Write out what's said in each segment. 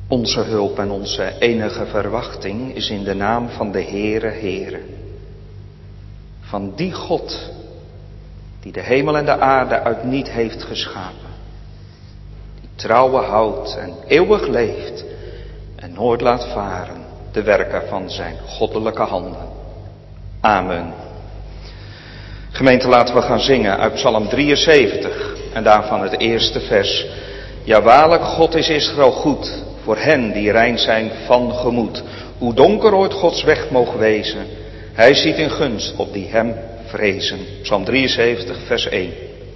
Onze hulp en onze enige verwachting is in de naam van de Heere. Van die God die de hemel en de aarde uit niet heeft geschapen. Die trouwe houdt en eeuwig leeft en nooit laat varen de werken van zijn goddelijke handen. Amen. Gemeente, laten we gaan zingen uit Psalm 73 en daarvan het eerste vers. Ja, waarlijk, God is Israël goed, voor hen die rein zijn van gemoed. Hoe donker ooit Gods weg mogen wezen, hij ziet in gunst op die hem vrezen. Psalm 73, vers 1.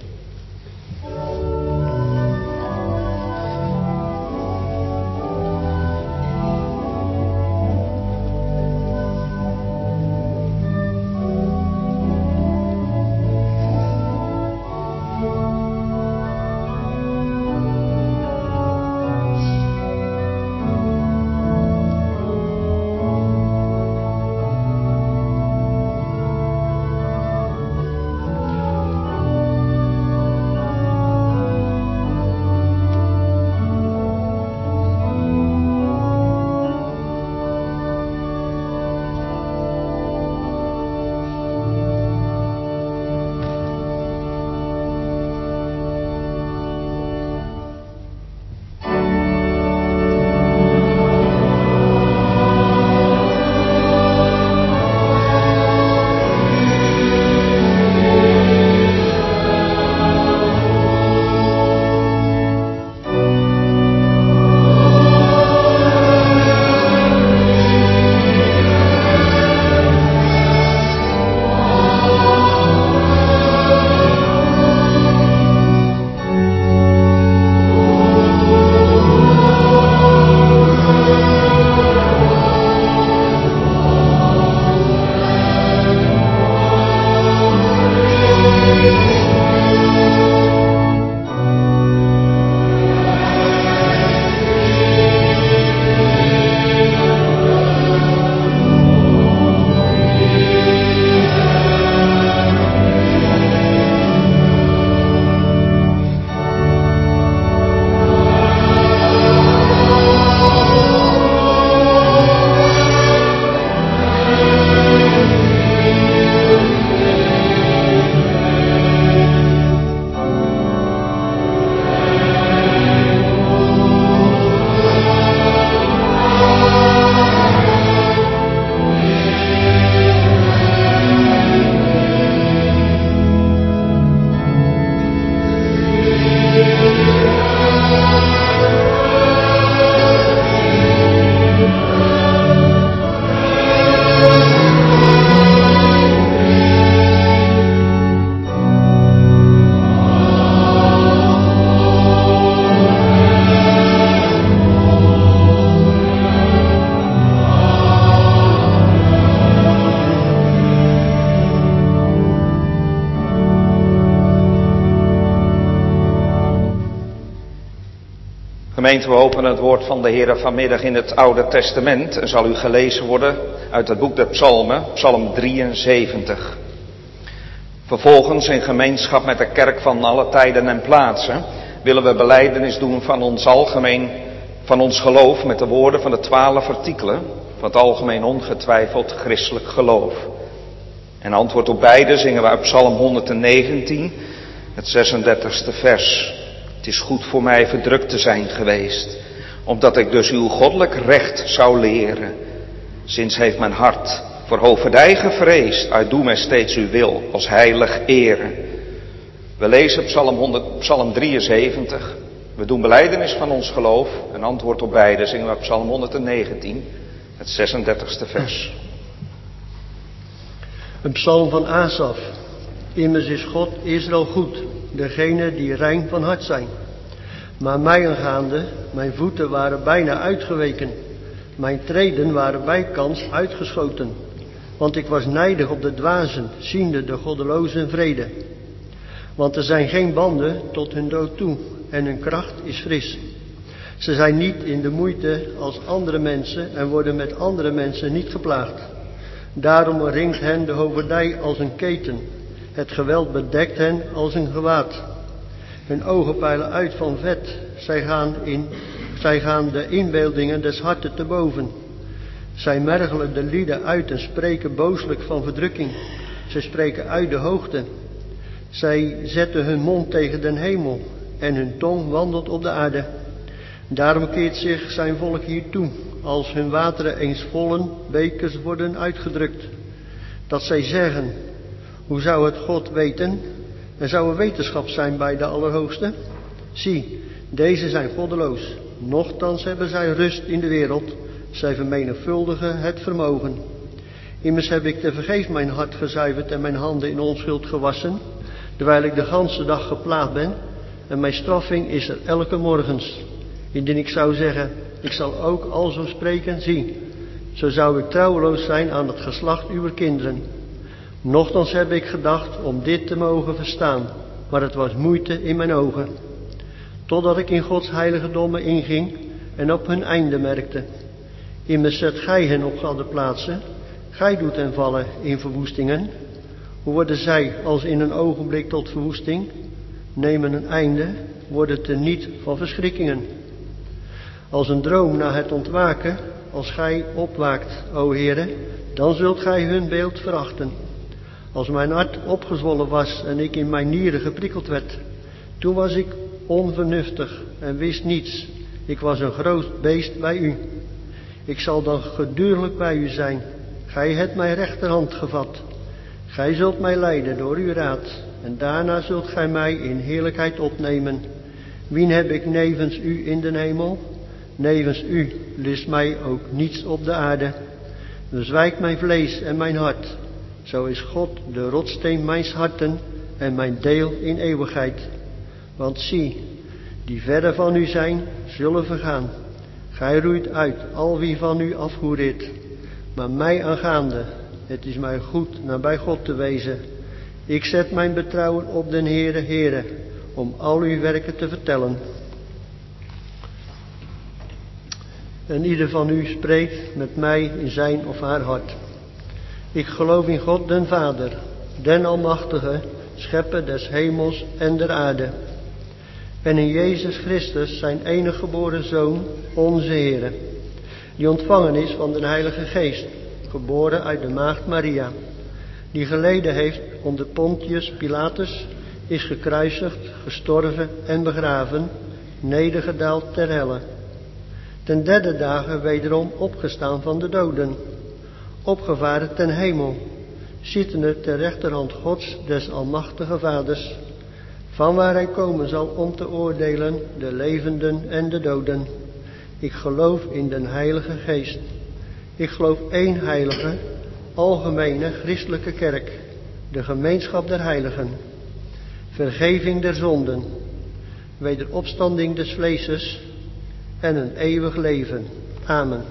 Gemeente, we openen het woord van de Heer vanmiddag in het Oude Testament en zal u gelezen worden uit het boek der Psalmen, Psalm 73. Vervolgens in gemeenschap met de kerk van alle tijden en plaatsen willen we belijdenis doen van ons geloof met de woorden van de 12 artikelen van het algemeen ongetwijfeld christelijk geloof. En antwoord op beide zingen we uit Psalm 119, het 36e vers. Het is goed voor mij verdrukt te zijn geweest, opdat ik dus uw goddelijk recht zou leren. Sinds heeft mijn hart voor hoofdij gevreesd, uit doe mij steeds uw wil als heilig eren. We lezen Psalm 73, we doen belijdenis van ons geloof en antwoord op beide zingen we Psalm 119, het 36e vers. Een psalm van Asaf. Immers is God Israël goed, degene die rein van hart zijn. Maar mij aangaande, mijn voeten waren bijna uitgeweken. Mijn treden waren bijkans uitgeschoten. Want ik was nijdig op de dwazen, ziende de goddelozen vrede. Want er zijn geen banden tot hun dood toe, en hun kracht is fris. Ze zijn niet in de moeite als andere mensen en worden met andere mensen niet geplaagd. Daarom omringt hen de hoofdij als een keten. Het geweld bedekt hen als een gewaad. Hun ogen peilen uit van vet. Zij gaan in Zij gaan de inbeeldingen des harten te boven. Zij mergelen de lieden uit en spreken booslijk van verdrukking. Zij spreken uit de hoogte. Zij zetten hun mond tegen den hemel en hun tong wandelt op de aarde. Daarom keert zich zijn volk hier toe, als hun wateren eens volle bekers worden uitgedrukt. Dat zij zeggen, hoe zou het God weten? Er zou een wetenschap zijn bij de Allerhoogste. Zie, deze zijn goddeloos. Nochtans hebben zij rust in de wereld. Zij vermenigvuldigen het vermogen. Immers heb ik tevergeefs mijn hart gezuiverd en mijn handen in onschuld gewassen, terwijl ik de ganse dag geplaagd ben, en mijn straffing is er elke morgens. Indien ik zou zeggen, ik zal ook alzo spreken, zie, zo zou ik trouweloos zijn aan het geslacht uwer kinderen. Nochtans heb ik gedacht om dit te mogen verstaan, maar het was moeite in mijn ogen. Totdat ik in Gods heilige dommen inging en op hun einde merkte. Immers zet gij hen op gladde plaatsen, gij doet hen vallen in verwoestingen. Hoe worden zij als in een ogenblik tot verwoesting? Nemen een einde, worden teniet van verschrikkingen. Als een droom na het ontwaken, als gij opwaakt, o Heere, dan zult gij hun beeld verachten. Als mijn hart opgezwollen was en ik in mijn nieren geprikkeld werd, toen was ik onvernuftig en wist niets. Ik was een groot beest bij u. Ik zal dan gedurlijk bij u zijn. Gij hebt mijn rechterhand gevat. Gij zult mij leiden door uw raad en daarna zult gij mij in heerlijkheid opnemen. Wien heb ik nevens u in den hemel? Nevens u lust mij ook niets op de aarde. Bezwijkt mijn vlees en mijn hart. Zo is God de rotssteen mijns harten en mijn deel in eeuwigheid. Want zie, die verre van u zijn, zullen vergaan. Gij roeit uit al wie van u afhoereert. Maar mij aangaande, het is mij goed nabij God te wezen. Ik zet mijn betrouwen op den Heere, om al uw werken te vertellen. En ieder van u spreekt met mij in zijn of haar hart. Ik geloof in God den Vader, den Almachtige, schepper des hemels en der aarde. En in Jezus Christus, zijn enige geboren Zoon, onze Heere, die ontvangen is van den Heilige Geest, geboren uit de maagd Maria, die geleden heeft onder Pontius Pilatus, is gekruisigd, gestorven en begraven, nedergedaald ter helle. Ten derde dagen wederom opgestaan van de doden, opgevaren ten hemel, zittende ter rechterhand Gods des Almachtige Vaders, van waar hij komen zal om te oordelen de levenden en de doden. Ik geloof in den Heilige Geest. Ik geloof één heilige, algemene christelijke kerk, de gemeenschap der heiligen, vergeving der zonden, wederopstanding des vleeses en een eeuwig leven. Amen.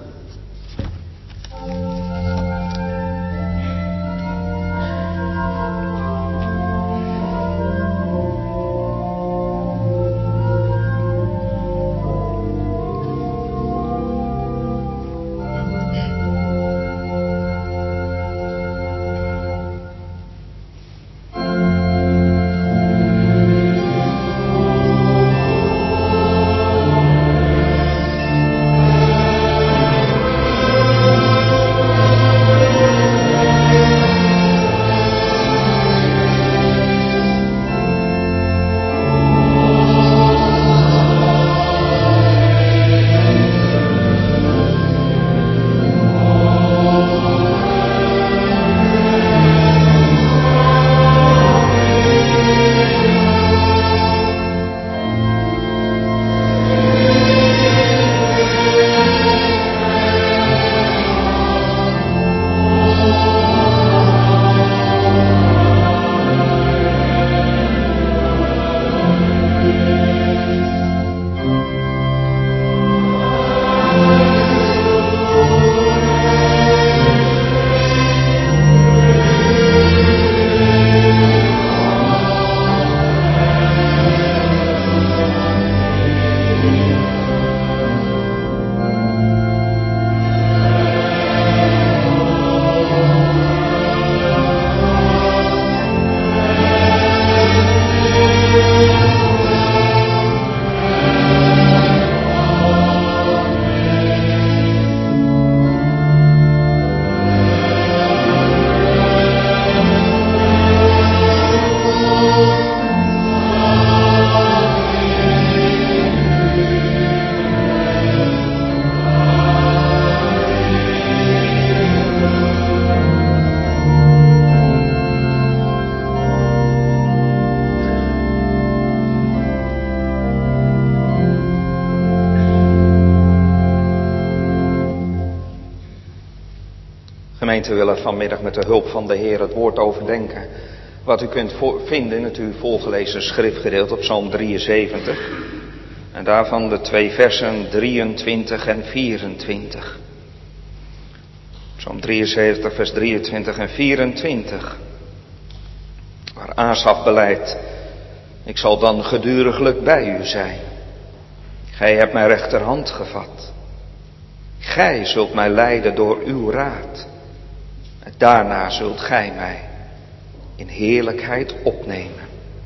Gemeente, we willen vanmiddag met de hulp van de Heer het woord overdenken. Wat u kunt vinden in het u voorgelezen schriftgedeelte op Psalm 73. En daarvan de 2 versen 23 en 24. Psalm 73 vers 23 en 24. Waar Asaf belijdt: ik zal dan geduriglijk bij u zijn. Gij hebt mijn rechterhand gevat. Gij zult mij leiden door uw raad. En daarna zult gij mij in heerlijkheid opnemen.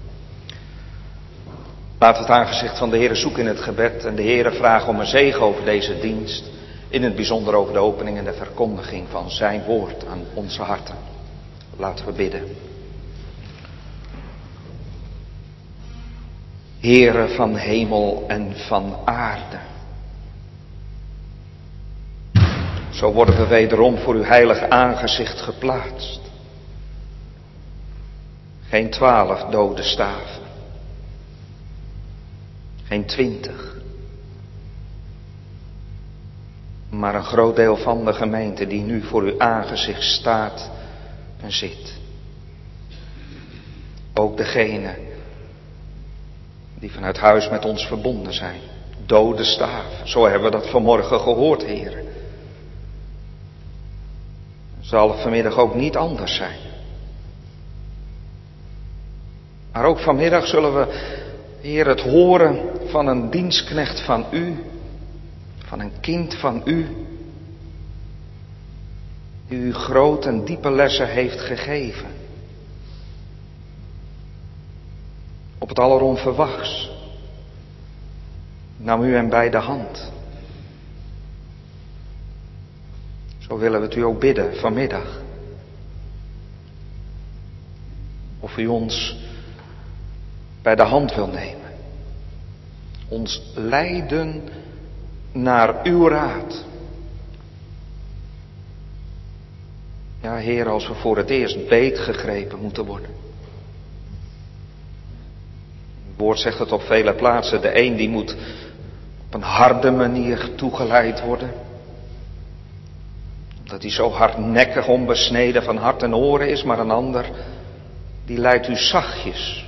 Laten we het aangezicht van de Heere zoeken in het gebed en de Heere vragen om een zegen over deze dienst. In het bijzonder over de opening en de verkondiging van zijn woord aan onze harten. Laten we bidden. Heere van hemel en van aarde. Zo worden we wederom voor uw heilig aangezicht geplaatst. Geen 12 dode staven. Geen 20. Maar een groot deel van de gemeente die nu voor uw aangezicht staat en zit. Ook degenen die vanuit huis met ons verbonden zijn. Dode staven. Zo hebben we dat vanmorgen gehoord, Heer. Zal het vanmiddag ook niet anders zijn. Maar ook vanmiddag zullen we, Heer, het horen van een dienstknecht van u. Van een kind van u. Die u groot en diepe lessen heeft gegeven. Op het alleronverwachts nam u hem bij de hand. Zo willen we het u ook bidden vanmiddag. Of u ons bij de hand wil nemen. Ons leiden naar uw raad. Ja, Heer, als we voor het eerst beetgegrepen moeten worden. Het woord zegt het op vele plaatsen. De een die moet op een harde manier toegeleid worden. Omdat hij zo hardnekkig onbesneden van hart en oren is. Maar een ander die leidt u zachtjes.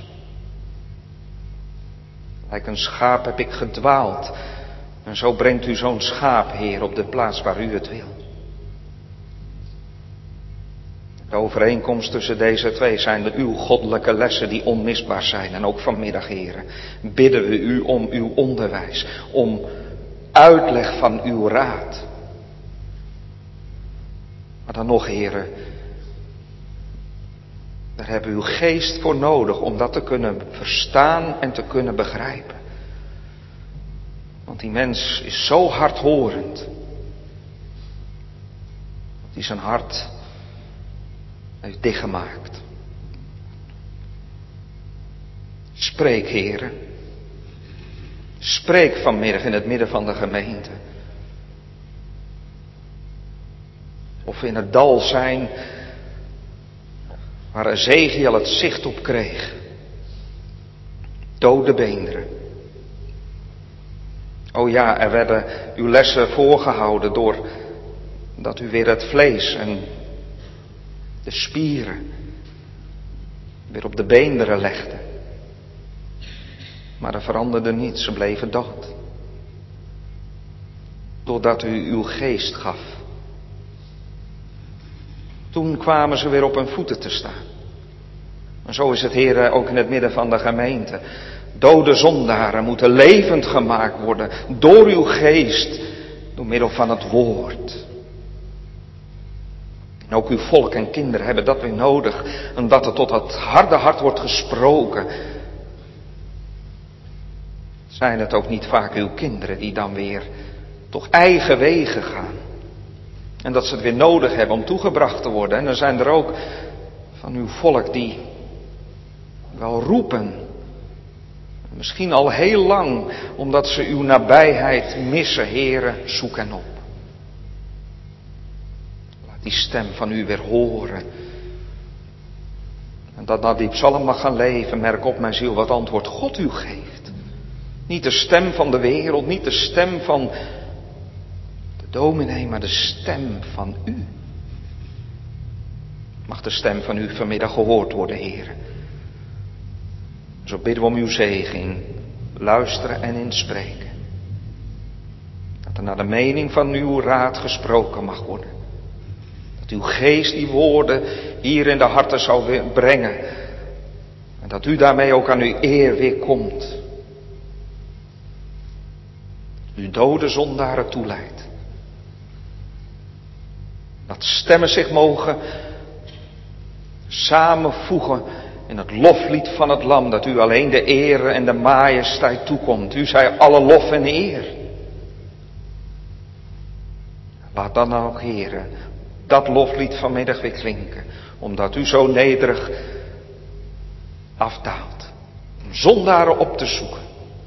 Lijk een schaap heb ik gedwaald. En zo brengt u zo'n schaap, Heer, op de plaats waar u het wil. De overeenkomst tussen deze twee zijn de uw goddelijke lessen die onmisbaar zijn. En ook vanmiddag, Heer, bidden we u om uw onderwijs. Om uitleg van uw raad. Maar dan nog, Heer, daar hebben we uw geest voor nodig om dat te kunnen verstaan en te kunnen begrijpen. Want die mens is zo hardhorend. Dat hij zijn hart heeft dichtgemaakt. Spreek, Heere. Spreek vanmiddag in het midden van de gemeente. Of we in het dal zijn waar Ezechiel het zicht op kreeg. Dode beenderen. O ja, er werden uw lessen voorgehouden door dat u weer het vlees en de spieren weer op de beenderen legde. Maar er veranderde niets, ze bleven dood. Doordat u uw geest gaf. Toen kwamen ze weer op hun voeten te staan. En zo is het, Heer, ook in het midden van de gemeente. Dode zondaren moeten levend gemaakt worden door uw geest, door middel van het woord. En ook uw volk en kinderen hebben dat weer nodig, omdat er tot het harde hart wordt gesproken. Zijn het ook niet vaak uw kinderen die dan weer toch eigen wegen gaan? En dat ze het weer nodig hebben om toegebracht te worden. En er zijn er ook van uw volk die wel roepen. Misschien al heel lang, omdat ze uw nabijheid missen, Heere, zoek hen op. Laat die stem van u weer horen. En dat die psalm mag gaan leven, merk op mijn ziel wat antwoord God u geeft. Niet de stem van de wereld, niet de stem van de dominee, maar de stem van u. Mag de stem van u vanmiddag gehoord worden, Heer. Zo bidden we om uw zegen in luisteren en in spreken. Dat er naar de mening van uw raad gesproken mag worden. Dat uw geest die woorden hier in de harten zou weer brengen. En dat u daarmee ook aan uw eer weer komt. U dode zondaren toeleidt. Dat stemmen zich mogen samenvoegen in het loflied van het Lam, dat u alleen de eer en de majesteit toekomt. U zij alle lof en eer. Laat dan ook, Heere, dat loflied vanmiddag weer klinken, omdat u zo nederig afdaalt, om zondaren op te zoeken.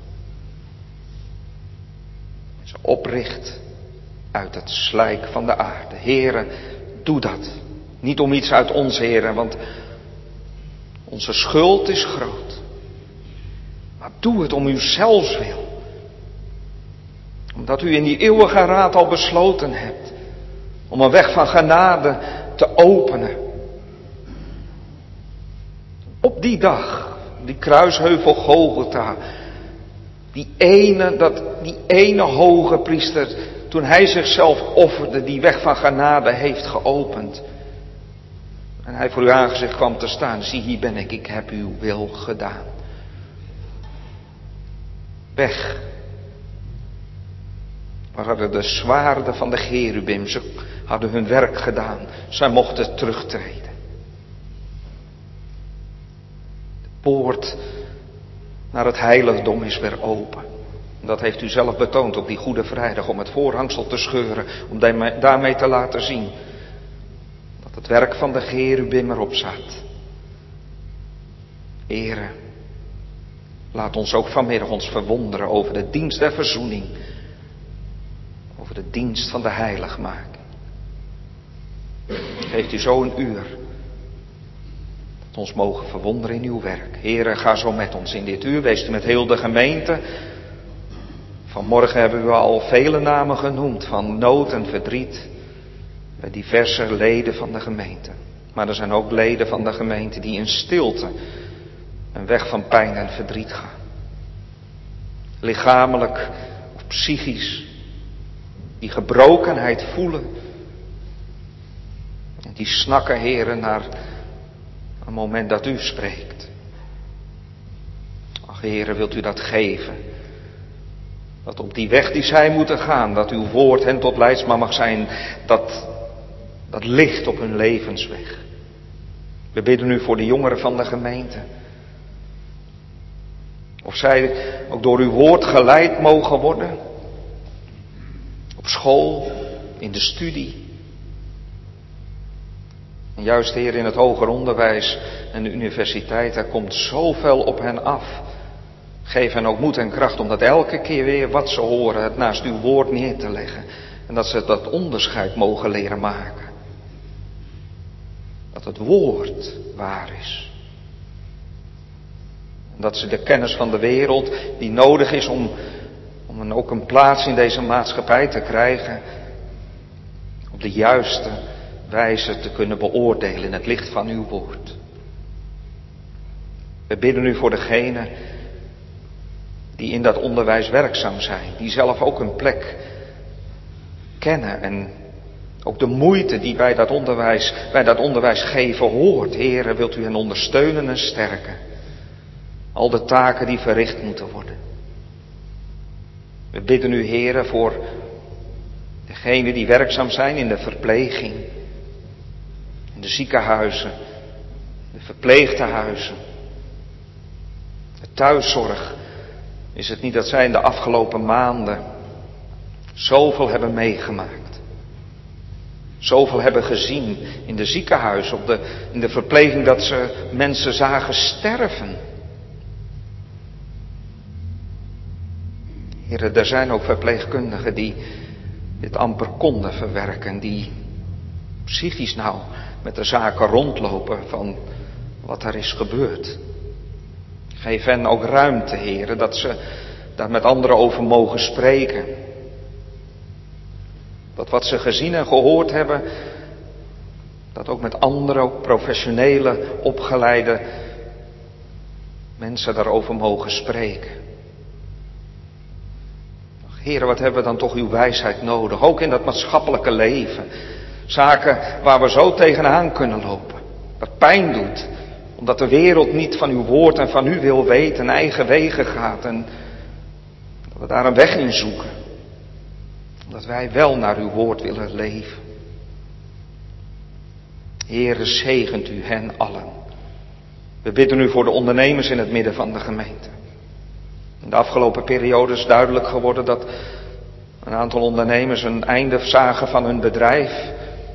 En ze opricht uit het slijk van de aarde. Heere, doe dat. Niet om iets uit ons, Heere, want onze schuld is groot. Maar doe het om uw zelfs wil. Omdat u in die eeuwige raad al besloten hebt om een weg van genade te openen. Op die dag, die kruisheuvel Golgotha, die ene hoge priester, toen hij zichzelf offerde, die weg van genade heeft geopend. En hij voor uw aangezicht kwam te staan. Zie, hier ben ik heb uw wil gedaan. Weg. Waar hadden de zwaarden van de cherubim, ze hadden hun werk gedaan. Zij mochten terugtreden. De poort naar het heiligdom is weer open. Dat heeft u zelf betoond op die Goede Vrijdag, om het voorhangsel te scheuren, om daarmee te laten zien dat het werk van de cherubim erop zat. Here, laat ons ook vanmiddag ons verwonderen over de dienst der verzoening, over de dienst van de heiligmaking. Geeft u zo een uur dat ons mogen verwonderen in uw werk. Here, ga zo met ons in dit uur, wees u met heel de gemeente. Vanmorgen hebben we al vele namen genoemd van nood en verdriet bij diverse leden van de gemeente. Maar er zijn ook leden van de gemeente die in stilte een weg van pijn en verdriet gaan. Lichamelijk of psychisch, die gebrokenheid voelen. En die snakken, Heere, naar een moment dat u spreekt. Ach, Heere, wilt u dat geven? Dat op die weg die zij moeten gaan, dat uw woord hen tot leidsman mag zijn, dat licht op hun levensweg. We bidden u voor de jongeren van de gemeente. Of zij ook door uw woord geleid mogen worden. Op school, in de studie. En juist, Heer, in het hoger onderwijs en de universiteit, daar komt zoveel op hen af. Geef hen ook moed en kracht om dat elke keer weer wat ze horen, het naast uw woord neer te leggen. En dat ze dat onderscheid mogen leren maken. Dat het woord waar is. En dat ze de kennis van de wereld die nodig is om ook een plaats in deze maatschappij te krijgen, op de juiste wijze te kunnen beoordelen in het licht van uw woord. We bidden u voor degenen die in dat onderwijs werkzaam zijn, die zelf ook een plek kennen en ook de moeite die bij dat onderwijs geven hoort. Heere, wilt u hen ondersteunen en sterken. Al de taken die verricht moeten worden. We bidden u, Heere, voor degenen die werkzaam zijn in de verpleging, in de ziekenhuizen, de verpleegtehuizen, de thuiszorg. Is het niet dat zij in de afgelopen maanden zoveel hebben meegemaakt? Zoveel hebben gezien in de ziekenhuizen, in de verpleging, dat ze mensen zagen sterven. Heren, er zijn ook verpleegkundigen die dit amper konden verwerken. Die psychisch nou met de zaken rondlopen van wat er is gebeurd. Geef hen ook ruimte, Heren, dat ze daar met anderen over mogen spreken. Dat wat ze gezien en gehoord hebben, Dat ook met andere, ook professionele, opgeleide mensen daarover mogen spreken. Heere, wat hebben we dan toch uw wijsheid nodig, ook in dat maatschappelijke leven. Zaken waar we zo tegenaan kunnen lopen. Wat pijn doet, omdat de wereld niet van uw woord en van u wil weten, eigen wegen gaat. En dat we daar een weg in zoeken. Omdat wij wel naar uw woord willen leven. Heere, zegent u hen allen. We bidden u voor de ondernemers in het midden van de gemeente. In de afgelopen periode is duidelijk geworden dat een aantal ondernemers een einde zagen van hun bedrijf.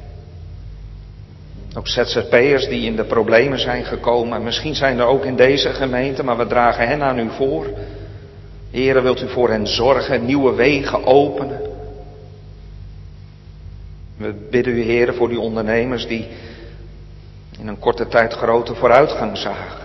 Ook ZZP'ers die in de problemen zijn gekomen. Misschien zijn er ook in deze gemeente, maar we dragen hen aan u voor. Heere, wilt u voor hen zorgen, nieuwe wegen openen. We bidden u, Heere, voor die ondernemers die in een korte tijd grote vooruitgang zagen.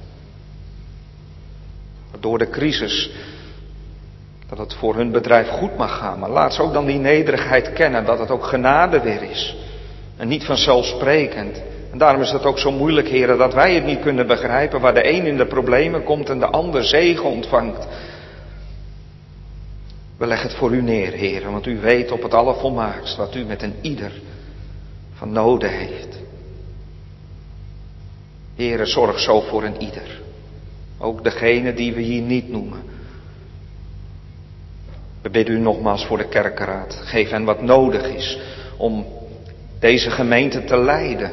Door de crisis, dat het voor hun bedrijf goed mag gaan. Maar laat ze ook dan die nederigheid kennen, dat het ook genade weer is. En niet vanzelfsprekend. En daarom is het ook zo moeilijk, heren, dat wij het niet kunnen begrijpen. Waar de een in de problemen komt en de ander zegen ontvangt. We leggen het voor u neer, heren, want u weet op het allervolmaakst wat u met een ieder van noden heeft. Heren, zorg zo voor een ieder. Ook degene die we hier niet noemen. We bidden u nogmaals voor de kerkenraad. Geef hen wat nodig is om deze gemeente te leiden.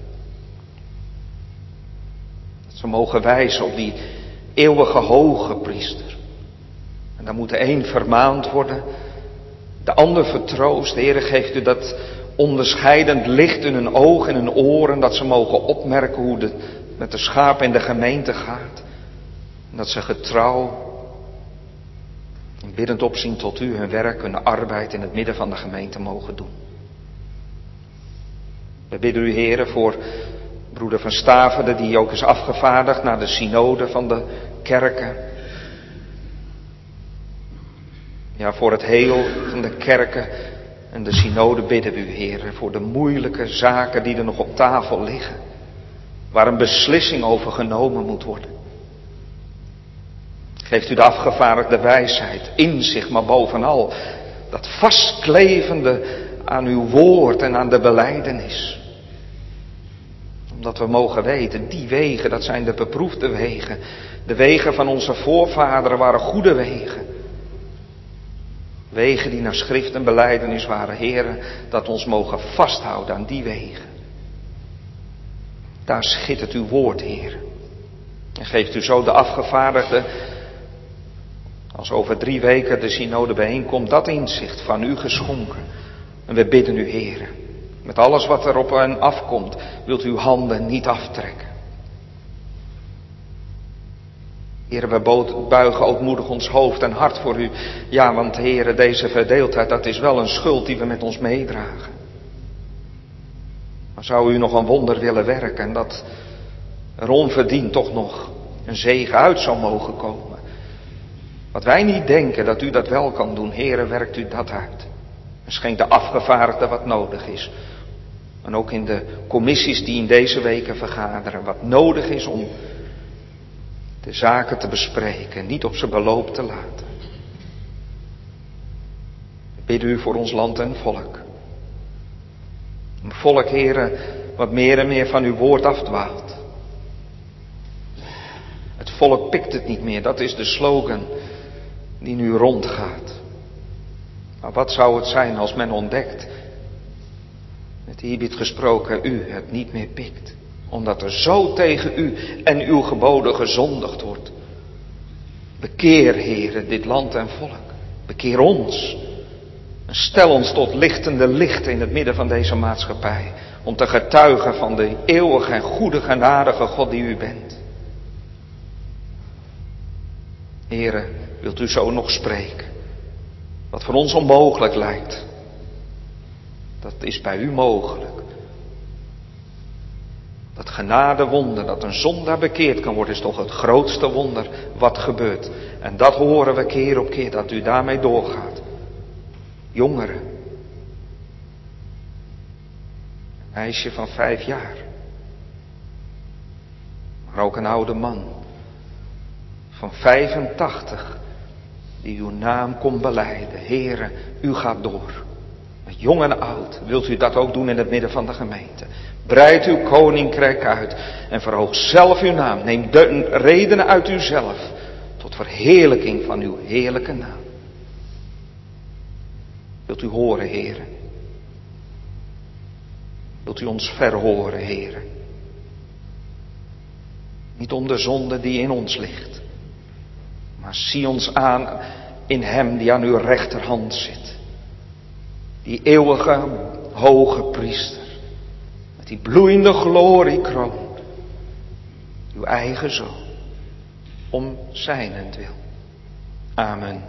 Dat ze mogen wijzen op die eeuwige hoge priester. En dan moet de een vermaand worden, de ander vertroost. De Heere, geeft u dat onderscheidend licht in hun ogen en hun oren, dat ze mogen opmerken hoe het met de schapen in de gemeente gaat. En dat ze getrouw en biddend opzien tot u hun werk, hun arbeid in het midden van de gemeente mogen doen. We bidden u, Heere, voor broeder Van Staverde, die ook is afgevaardigd naar de synode van de kerken. Ja, voor het heel van de kerken en de synode bidden we u, Heere, voor de moeilijke zaken die er nog op tafel liggen. Waar een beslissing over genomen moet worden. Geeft u de afgevaardigde wijsheid, inzicht, maar bovenal dat vastklevende aan uw woord en aan de belijdenis. Omdat we mogen weten, die wegen, dat zijn de beproefde wegen. De wegen van onze voorvaderen waren goede wegen. Wegen die naar schrift en belijdenis waren, Heere, dat ons mogen vasthouden aan die wegen. Daar schittert uw woord, Heer. En geeft u zo de afgevaardigde, als over 3 weken de synode bijeenkomt, dat inzicht van u geschonken. En we bidden u, Heer, met alles wat er op hen afkomt, wilt u uw handen niet aftrekken. Heer, we buigen ootmoedig ons hoofd en hart voor u. Ja, want Heer, deze verdeeldheid, dat is wel een schuld die we met ons meedragen. Maar zou u nog een wonder willen werken en dat er onverdiend toch nog een zegen uit zou mogen komen. Wat wij niet denken dat u dat wel kan doen, Heere, werkt u dat uit. En schenk de afgevaardigden wat nodig is. En ook in de commissies die in deze weken vergaderen, wat nodig is om de zaken te bespreken, niet op zijn beloop te laten. We bidden u voor ons land en volk. Een volk, Heere, wat meer en meer van uw woord afdwaalt. Het volk pikt het niet meer, dat is de slogan die nu rondgaat. Maar wat zou het zijn als men ontdekt, met Hibit gesproken, u het niet meer pikt. Omdat er zo tegen u en uw geboden gezondigd wordt. Bekeer, Heere, dit land en volk. Bekeer ons. En stel ons tot lichtende lichten in het midden van deze maatschappij. Om te getuigen van de eeuwige en goede genadige God die u bent. Heere, wilt u zo nog spreken? Wat voor ons onmogelijk lijkt. Dat is bij u mogelijk. Dat genadewonder, dat een zondaar bekeerd kan worden, is toch het grootste wonder wat gebeurt. En dat horen we keer op keer, dat u daarmee doorgaat. Jongeren. meisje van 5 jaar. Maar ook een oude man van 85 die uw naam kon belijden. Heere, u gaat door. Met jong en oud wilt u dat ook doen in het midden van de gemeente. Breid uw koninkrijk uit en verhoog zelf uw naam. Neem de redenen uit uzelf tot verheerlijking van uw heerlijke naam. Wilt u horen, Heere? Wilt u ons verhoren, Heere? Niet om de zonde die in ons ligt, maar zie ons aan in hem die aan uw rechterhand zit. Die eeuwige hoge priester, met die bloeiende gloriekroon. Uw eigen zoon, om zijnentwil. Amen.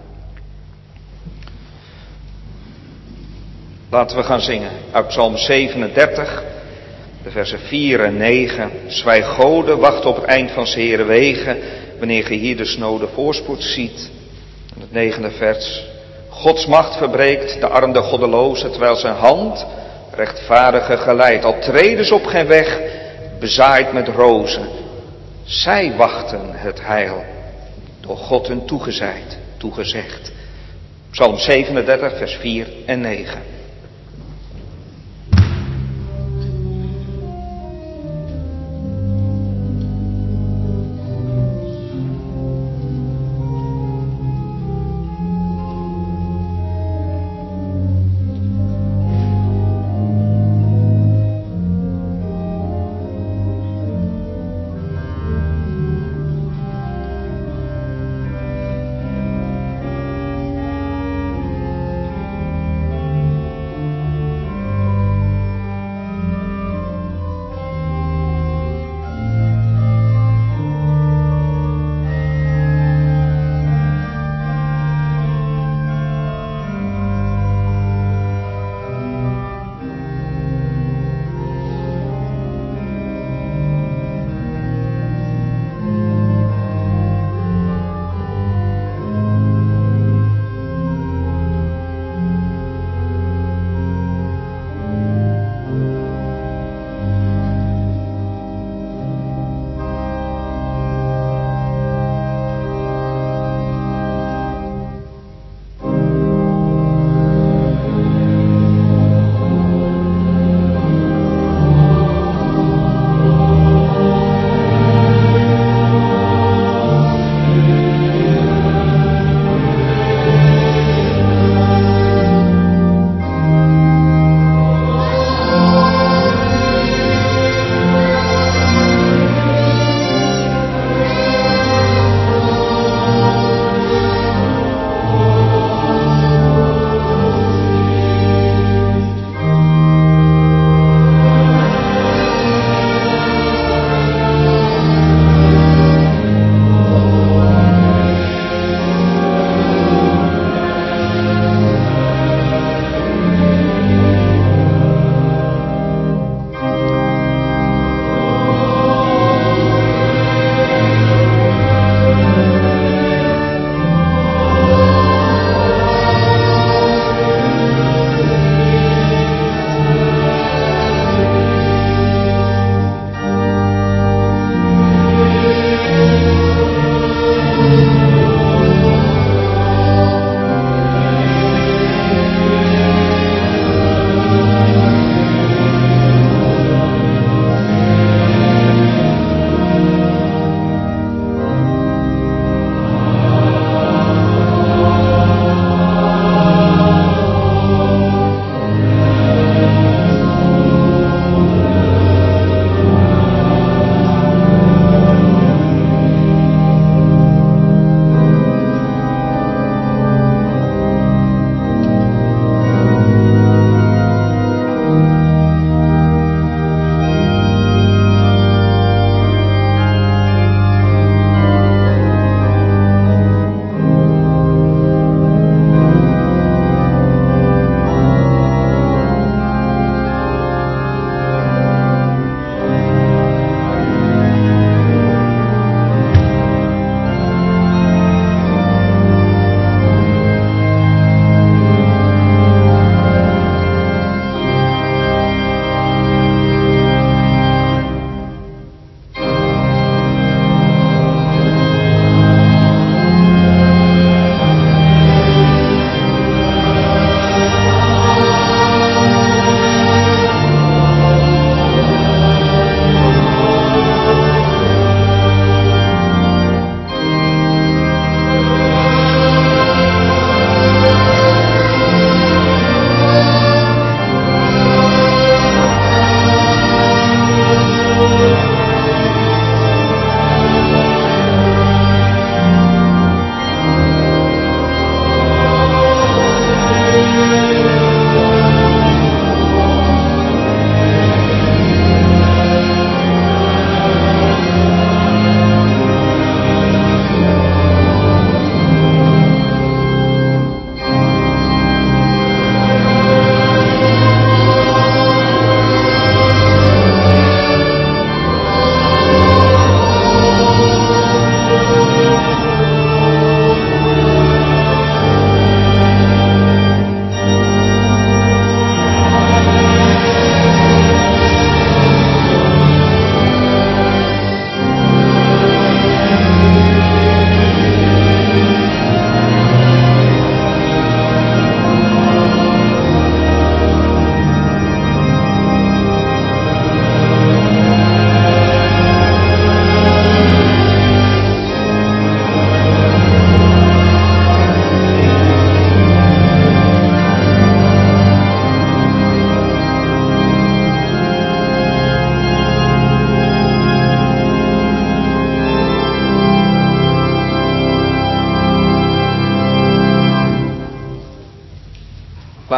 Laten we gaan zingen uit Psalm 37, de versen 4 en 9. Zwijg Gode, wacht op het eind van 's Heere wegen, wanneer ge hier de snode voorspoed ziet. En het 9e vers. Gods macht verbreekt de arm der goddeloze, terwijl zijn hand rechtvaardige geleidt. Al treden ze op geen weg, bezaaid met rozen. Zij wachten het heil, door God hun toegezegd. Psalm 37, vers 4 en 9.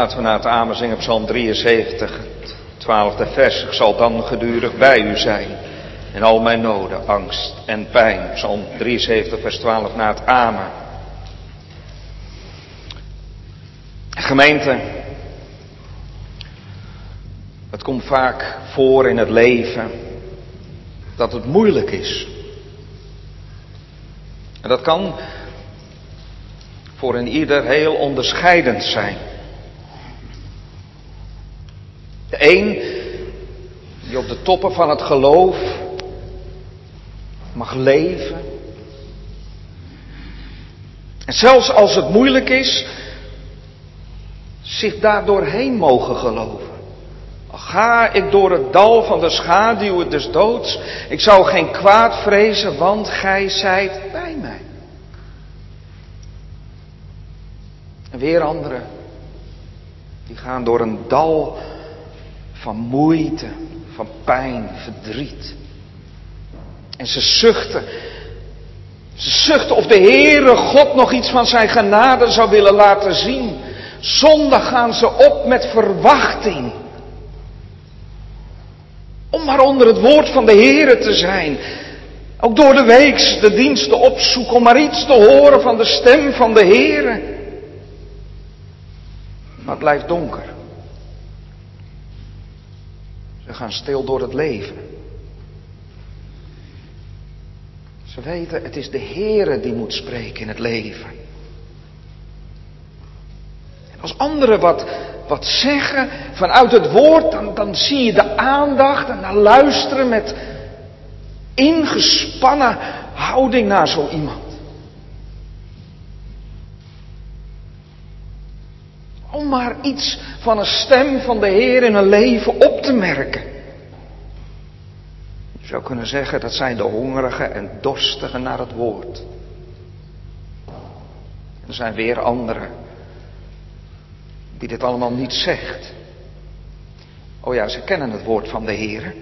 Laten we na het amen zingen Psalm 73, het 12e vers. Ik zal dan gedurig bij u zijn in al mijn noden, angst en pijn. Psalm 73, vers 12 na het amen. Gemeente, het komt vaak voor in het leven dat het moeilijk is. En dat kan voor een ieder heel onderscheidend zijn. De een die op de toppen van het geloof mag leven. En zelfs als het moeilijk is, zich daar doorheen mogen geloven. Al ga ik door het dal van de schaduw des doods, ik zou geen kwaad vrezen, want gij zijt bij mij. En weer anderen, die gaan door een dal van moeite, van pijn, verdriet. En ze zuchten of de Heere God nog iets van zijn genade zou willen laten zien. Zondag gaan ze op met verwachting. Om maar onder het woord van de Heere te zijn. Ook door de weeks de diensten opzoeken om maar iets te horen van de stem van de Heere. Maar het blijft donker. Ze gaan stil door het leven. Ze weten, het is de Heere die moet spreken in het leven. En als anderen wat zeggen vanuit het woord, dan zie je de aandacht en dan luisteren met ingespannen houding naar zo iemand. Om maar iets van een stem van de Heer in een leven op te merken. Je zou kunnen zeggen, dat zijn de hongerigen en dorstigen naar het woord. Er zijn weer anderen die dit allemaal niet zegt. Oh ja, ze kennen het woord van de Heer.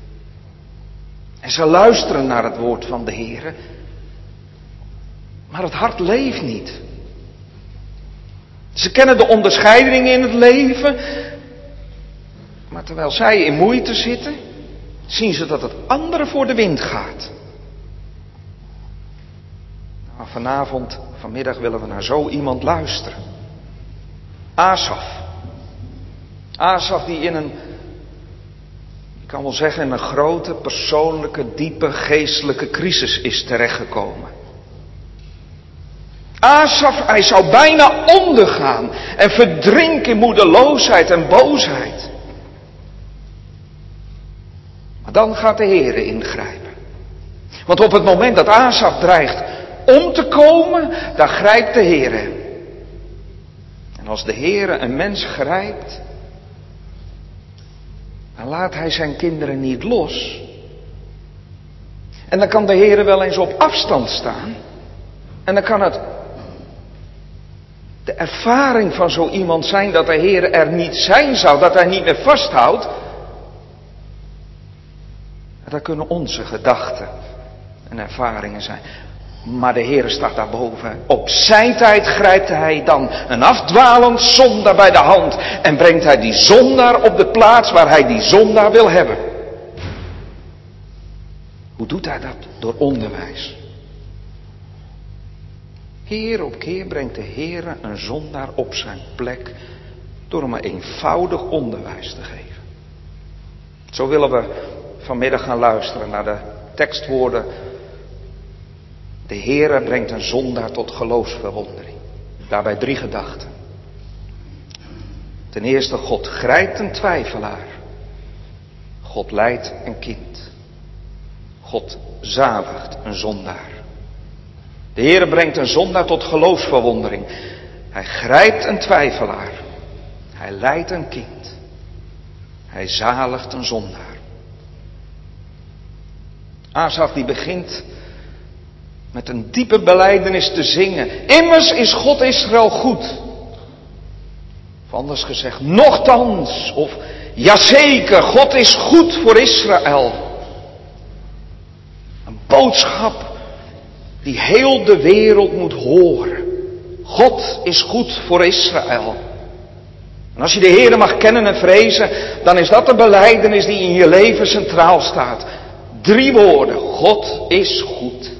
En ze luisteren naar het woord van de Heer. Maar het hart leeft niet. Ze kennen de onderscheidingen in het leven. Maar terwijl zij in moeite zitten, zien ze dat het andere voor de wind gaat. Nou, vanmiddag willen we naar zo iemand luisteren. Asaf. Asaf die in ik kan wel zeggen, in een grote, persoonlijke, diepe, geestelijke crisis is terechtgekomen. Asaf, hij zou bijna ondergaan en verdrinken in moedeloosheid en boosheid. Maar dan gaat de Heere ingrijpen. Want op het moment dat Asaf dreigt om te komen, dan grijpt de Heere hem. En als de Heere een mens grijpt, dan laat hij zijn kinderen niet los. En dan kan de Heere wel eens op afstand staan. En dan kan het de ervaring van zo iemand zijn dat de Heere er niet zijn zou, dat hij niet meer vasthoudt. En dat kunnen onze gedachten en ervaringen zijn. Maar de Heere staat daarboven. Op zijn tijd grijpt hij dan een afdwalend zondaar bij de hand en brengt hij die zondaar op de plaats waar hij die zondaar wil hebben. Hoe doet hij dat? Door onderwijs. Keer op keer brengt de Heere een zondaar op zijn plek door hem een eenvoudig onderwijs te geven. Zo willen we vanmiddag gaan luisteren naar de tekstwoorden. De Heere brengt een zondaar tot geloofsverwondering. Daarbij 3 gedachten. Ten eerste, God grijpt een twijfelaar. God leidt een kind. God zaligt een zondaar. De Heere brengt een zondaar tot geloofsverwondering. Hij grijpt een twijfelaar. Hij leidt een kind. Hij zaligt een zondaar. Asaf die begint met een diepe belijdenis te zingen. Immers is God Israël goed. Of anders gezegd, nochtans. Of jazeker, God is goed voor Israël. Een boodschap die heel de wereld moet horen. God is goed voor Israël. En als je de Heere mag kennen en vrezen, dan is dat de belijdenis die in je leven centraal staat. 3 woorden. God is goed.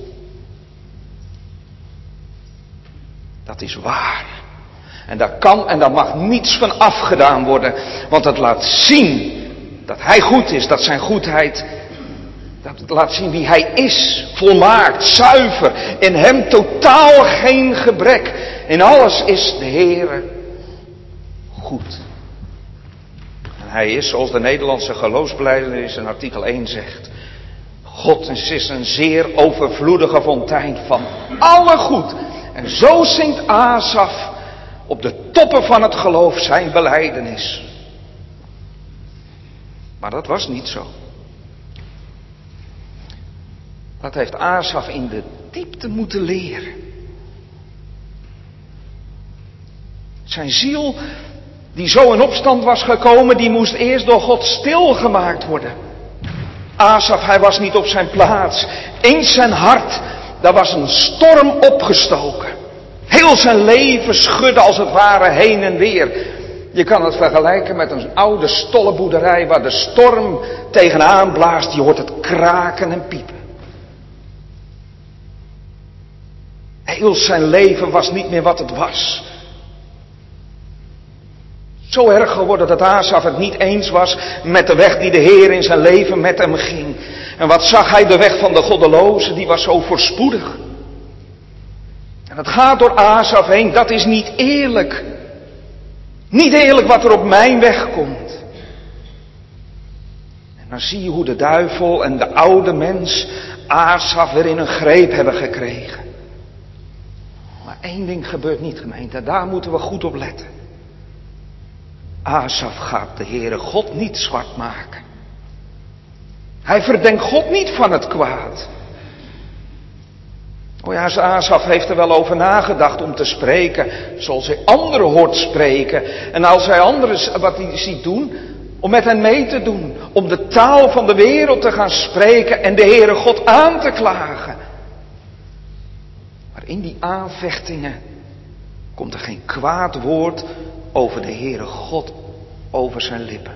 Dat is waar. En daar kan en daar mag niets van afgedaan worden. Want het laat zien dat Hij goed is, dat zijn goedheid, dat laat zien wie Hij is. Volmaakt, zuiver, in Hem totaal geen gebrek. In alles is de Heere goed. En Hij is, zoals de Nederlandse geloofsbelijdenis in artikel 1 zegt, God is een zeer overvloedige fontein van alle goed. En zo zingt Asaf op de toppen van het geloof zijn belijdenis. Maar dat was niet zo. Dat heeft Asaf in de diepte moeten leren. Zijn ziel, die zo in opstand was gekomen, die moest eerst door God stilgemaakt worden. Asaf, hij was niet op zijn plaats. In zijn hart, daar was een storm opgestoken. Heel zijn leven schudde als het ware heen en weer. Je kan het vergelijken met een oude stolleboerderij waar de storm tegenaan blaast. Je hoort het kraken en piepen. Heel zijn leven was niet meer wat het was. Zo erg geworden dat Asaf het niet eens was met de weg die de Heer in zijn leven met hem ging. En wat zag hij? De weg van de goddelozen, die was zo voorspoedig. En het gaat door Asaf heen, dat is niet eerlijk. Niet eerlijk wat er op mijn weg komt. En dan zie je hoe de duivel en de oude mens Asaf weer in een greep hebben gekregen. Maar één ding gebeurt niet, gemeente, daar moeten we goed op letten. Asaf gaat de Heere God niet zwart maken. Hij verdenkt God niet van het kwaad. O ja, Asaf heeft er wel over nagedacht om te spreken zoals hij anderen hoort spreken. En als hij anderen wat hij ziet doen, om met hen mee te doen. Om de taal van de wereld te gaan spreken en de Heere God aan te klagen. Maar in die aanvechtingen komt er geen kwaad woord over de Heere God over zijn lippen.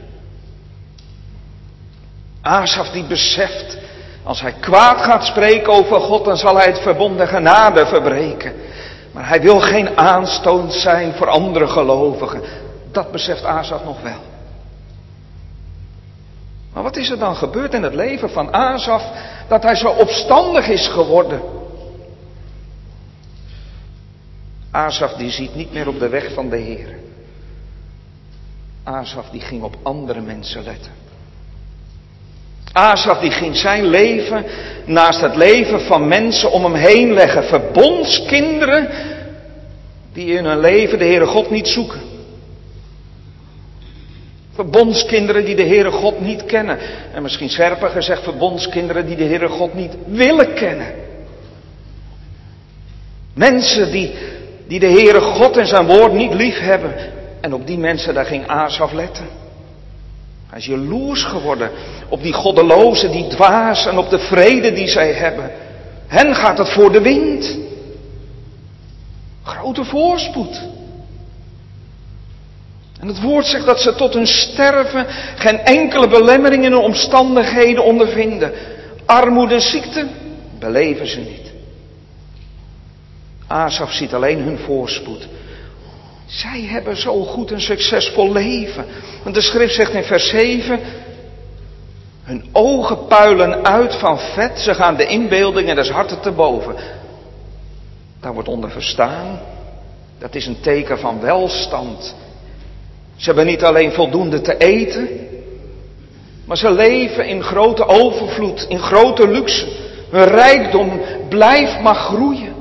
Asaf die beseft, als hij kwaad gaat spreken over God, dan zal hij het verbond der genade verbreken. Maar hij wil geen aanstoot zijn voor andere gelovigen. Dat beseft Asaf nog wel. Maar wat is er dan gebeurd in het leven van Asaf, dat hij zo opstandig is geworden? Asaf die ziet niet meer op de weg van de Heer. Asaf die ging op andere mensen letten. Asaf die ging zijn leven naast het leven van mensen om hem heen leggen. Verbondskinderen die in hun leven de Heere God niet zoeken. Verbondskinderen die de Heere God niet kennen. En misschien scherper gezegd, verbondskinderen die de Heere God niet willen kennen. Mensen die de Heere God en zijn woord niet lief hebben. En op die mensen, daar ging Asaf letten. Hij is jaloers geworden op die goddelozen, die dwaas en op de vrede die zij hebben. Hen gaat het voor de wind. Grote voorspoed. En het woord zegt dat ze tot hun sterven geen enkele belemmering in hun omstandigheden ondervinden. Armoede en ziekte beleven ze niet. Asaf ziet alleen hun voorspoed. Zij hebben zo goed en succesvol leven. Want de schrift zegt in vers 7. Hun ogen puilen uit van vet. Ze gaan de inbeeldingen des harten te boven. Daar wordt onder verstaan. Dat is een teken van welstand. Ze hebben niet alleen voldoende te eten. Maar ze leven in grote overvloed. In grote luxe. Hun rijkdom blijft maar groeien.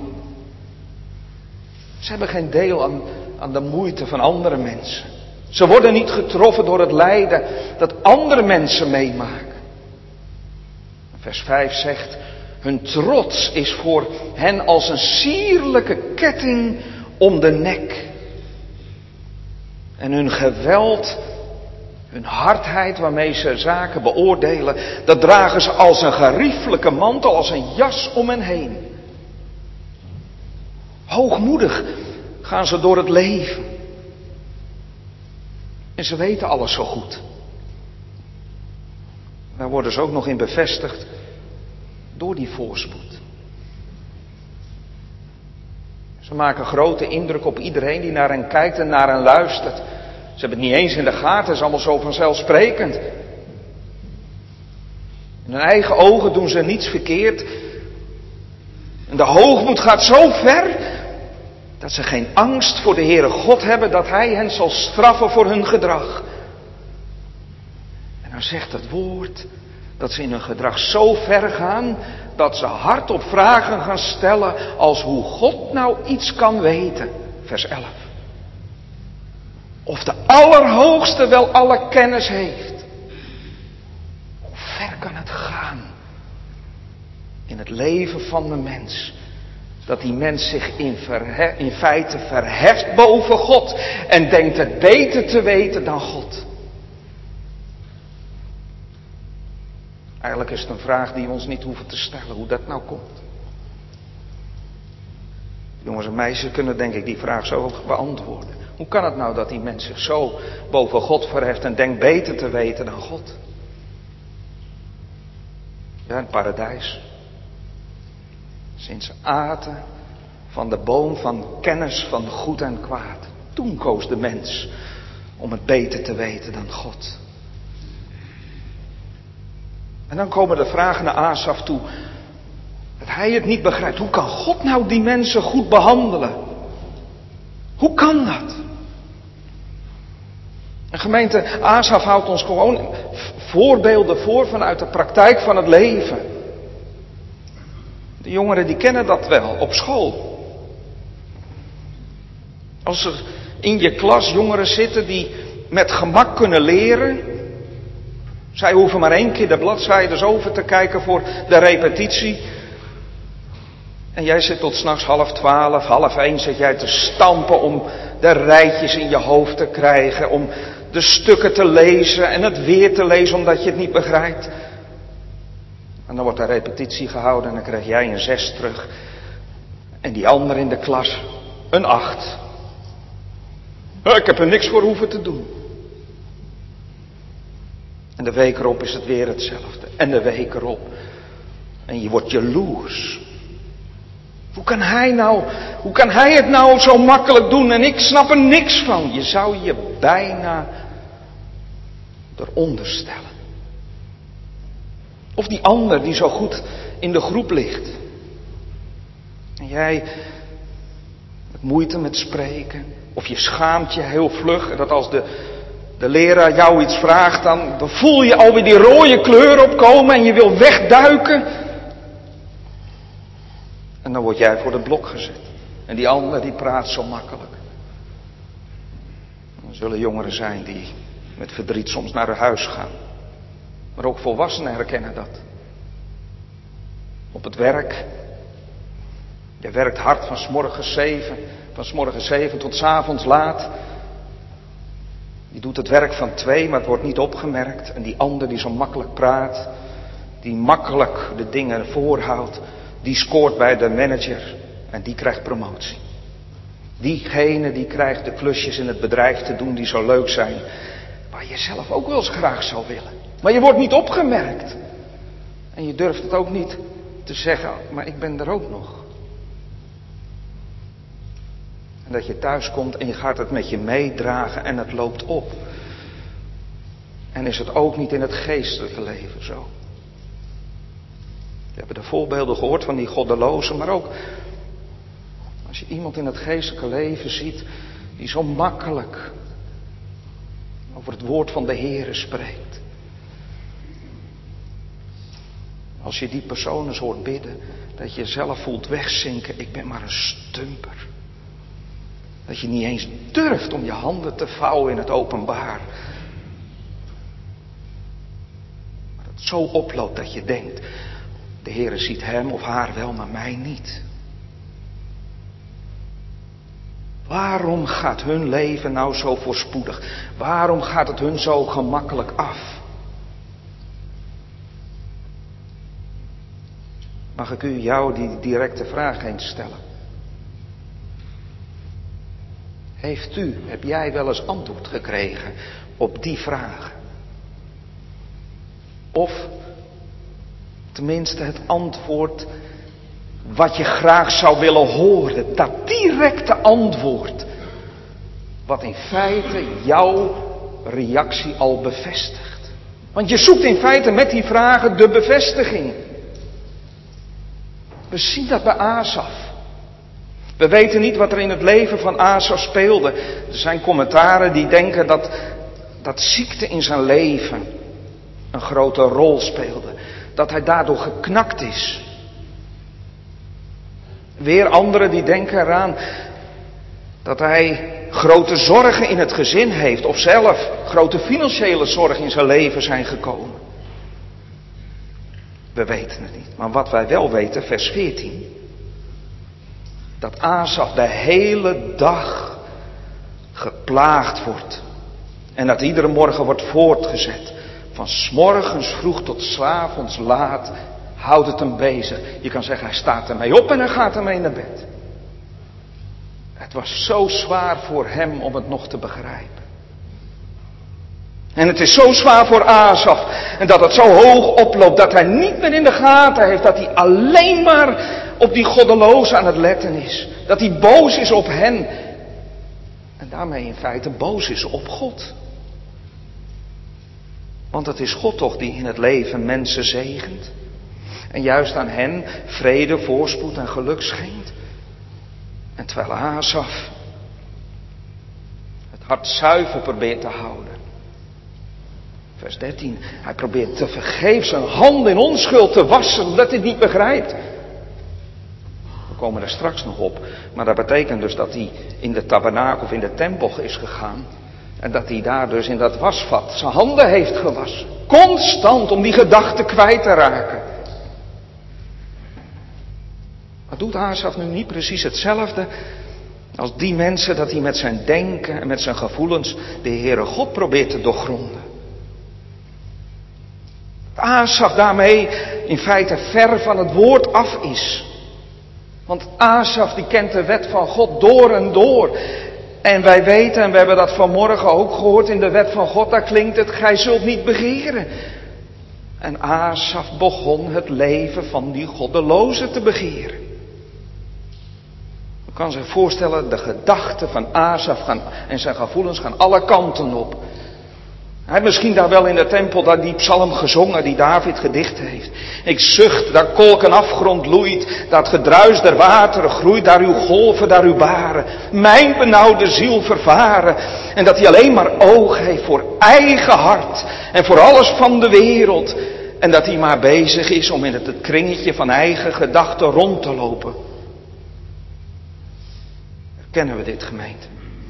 Ze hebben geen deel aan de moeite van andere mensen. Ze worden niet getroffen door het lijden dat andere mensen meemaken. Vers 5 zegt, hun trots is voor hen als een sierlijke ketting om de nek. En hun geweld, hun hardheid waarmee ze zaken beoordelen, dat dragen ze als een geriefelijke mantel, als een jas om hen heen. Hoogmoedig gaan ze door het leven. En ze weten alles zo goed. Daar worden ze ook nog in bevestigd door die voorspoed. Ze maken grote indruk op iedereen die naar hen kijkt en naar hen luistert. Ze hebben het niet eens in de gaten, het is allemaal zo vanzelfsprekend. In hun eigen ogen doen ze niets verkeerd. En de hoogmoed gaat zo ver dat ze geen angst voor de Heere God hebben dat Hij hen zal straffen voor hun gedrag. En dan zegt het woord dat ze in hun gedrag zo ver gaan dat ze hardop vragen gaan stellen als hoe God nou iets kan weten. Vers 11. Of de Allerhoogste wel alle kennis heeft. Hoe ver kan het gaan in het leven van de mens? Dat die mens zich in feite verheft boven God en denkt het beter te weten dan God. Eigenlijk is het een vraag die we ons niet hoeven te stellen, hoe dat nou komt. Jongens en meisjes kunnen denk ik die vraag zo beantwoorden. Hoe kan het nou dat die mens zich zo boven God verheft en denkt beter te weten dan God? Ja, in het paradijs. Sinds ze aten van de boom van kennis van goed en kwaad. Toen koos de mens om het beter te weten dan God. En dan komen de vragen naar Asaf toe. Dat hij het niet begrijpt. Hoe kan God nou die mensen goed behandelen? Hoe kan dat? En gemeente, Asaf houdt ons gewoon voorbeelden voor vanuit de praktijk van het leven. De jongeren die kennen dat wel op school. Als er in je klas jongeren zitten die met gemak kunnen leren. Zij hoeven maar 1 keer de bladzijdes over te kijken voor de repetitie. En jij zit tot 's nachts 11:30, 12:30 zit jij te stampen om de rijtjes in je hoofd te krijgen. Om de stukken te lezen en het weer te lezen omdat je het niet begrijpt. En dan wordt er repetitie gehouden en dan krijg jij een 6 terug. En die ander in de klas een 8. Ik heb er niks voor hoeven te doen. En de week erop is het weer hetzelfde. En de week erop. En je wordt jaloers. Hoe kan hij het nou zo makkelijk doen en ik snap er niks van. Je zou je bijna eronder stellen. Of die ander die zo goed in de groep ligt. En jij met moeite met spreken. Of je schaamt je heel vlug. En dat als de leraar jou iets vraagt, dan voel je alweer die rode kleur opkomen en je wil wegduiken. En dan word jij voor het blok gezet. En die ander die praat zo makkelijk. Er zullen jongeren zijn die met verdriet soms naar huis gaan. Maar ook volwassenen herkennen dat. Op het werk. Je werkt hard van 's morgens 7 tot 's avonds laat. Je doet het werk van 2, maar het wordt niet opgemerkt. En die ander die zo makkelijk praat, die makkelijk de dingen voorhoudt, die scoort bij de manager en die krijgt promotie. Diegene die krijgt de klusjes in het bedrijf te doen die zo leuk zijn, waar je zelf ook wel eens graag zou willen. Maar je wordt niet opgemerkt. En je durft het ook niet te zeggen, maar ik ben er ook nog. En dat je thuis komt en je gaat het met je meedragen en het loopt op. En is het ook niet in het geestelijke leven zo. We hebben de voorbeelden gehoord van die goddelozen, maar ook als je iemand in het geestelijke leven ziet die zo makkelijk over het woord van de Heere spreekt. Als je die persoon eens hoort bidden, dat je jezelf voelt wegzinken, ik ben maar een stumper. Dat je niet eens durft om je handen te vouwen in het openbaar. Maar dat het zo oploopt dat je denkt, de Heere ziet hem of haar wel, maar mij niet. Waarom gaat hun leven nou zo voorspoedig? Waarom gaat het hun zo gemakkelijk af? Mag ik jou die directe vraag eens stellen? Heb jij wel eens antwoord gekregen op die vragen? Of tenminste het antwoord wat je graag zou willen horen. Dat directe antwoord. Wat in feite jouw reactie al bevestigt. Want je zoekt in feite met die vragen de bevestiging. We zien dat bij Asaf. We weten niet wat er in het leven van Asaf speelde. Er zijn commentaren die denken dat ziekte in zijn leven een grote rol speelde. Dat hij daardoor geknakt is. Weer anderen die denken eraan dat hij grote zorgen in het gezin heeft. Of zelf grote financiële zorgen in zijn leven zijn gekomen. We weten het niet. Maar wat wij wel weten, vers 14. Dat Asaf de hele dag geplaagd wordt. En dat iedere morgen wordt voortgezet. Van 's morgens vroeg tot 's avonds laat houdt het hem bezig. Je kan zeggen, hij staat ermee op en hij gaat ermee naar bed. Het was zo zwaar voor hem om het nog te begrijpen. En het is zo zwaar voor Asaf. En dat het zo hoog oploopt dat hij niet meer in de gaten heeft. Dat hij alleen maar op die goddelozen aan het letten is. Dat hij boos is op hen. En daarmee in feite boos is op God. Want het is God toch die in het leven mensen zegent. En juist aan hen vrede, voorspoed en geluk schenkt. En terwijl Asaf het hart zuiver probeert te houden. Vers 13. Hij probeert te vergeefs zijn handen in onschuld te wassen, omdat hij het niet begrijpt. We komen daar straks nog op. Maar dat betekent dus dat hij in de tabernakel of in de tempel is gegaan. En dat hij daar dus in dat wasvat zijn handen heeft gewassen. Constant om die gedachten kwijt te raken. Maar doet Asaf nu niet precies hetzelfde als die mensen, dat hij met zijn denken en met zijn gevoelens de Heere God probeert te doorgronden? Asaf daarmee in feite ver van het woord af is. Want Asaf die kent de wet van God door en door. En wij weten, en we hebben dat vanmorgen ook gehoord in de wet van God, daar klinkt het, gij zult niet begeren. En Asaf begon het leven van die goddeloze te begeren. Je kan zich voorstellen, de gedachten van Asaf en zijn gevoelens gaan alle kanten op. Hij heeft misschien daar wel in de tempel die psalm gezongen die David gedicht heeft. Ik zucht, daar kolk en afgrond loeit, dat gedruis der wateren groeit, daar uw golven, daar uw baren. Mijn benauwde ziel vervaren. En dat hij alleen maar oog heeft voor eigen hart en voor alles van de wereld. En dat hij maar bezig is om in het kringetje van eigen gedachten rond te lopen. Kennen we dit, gemeente?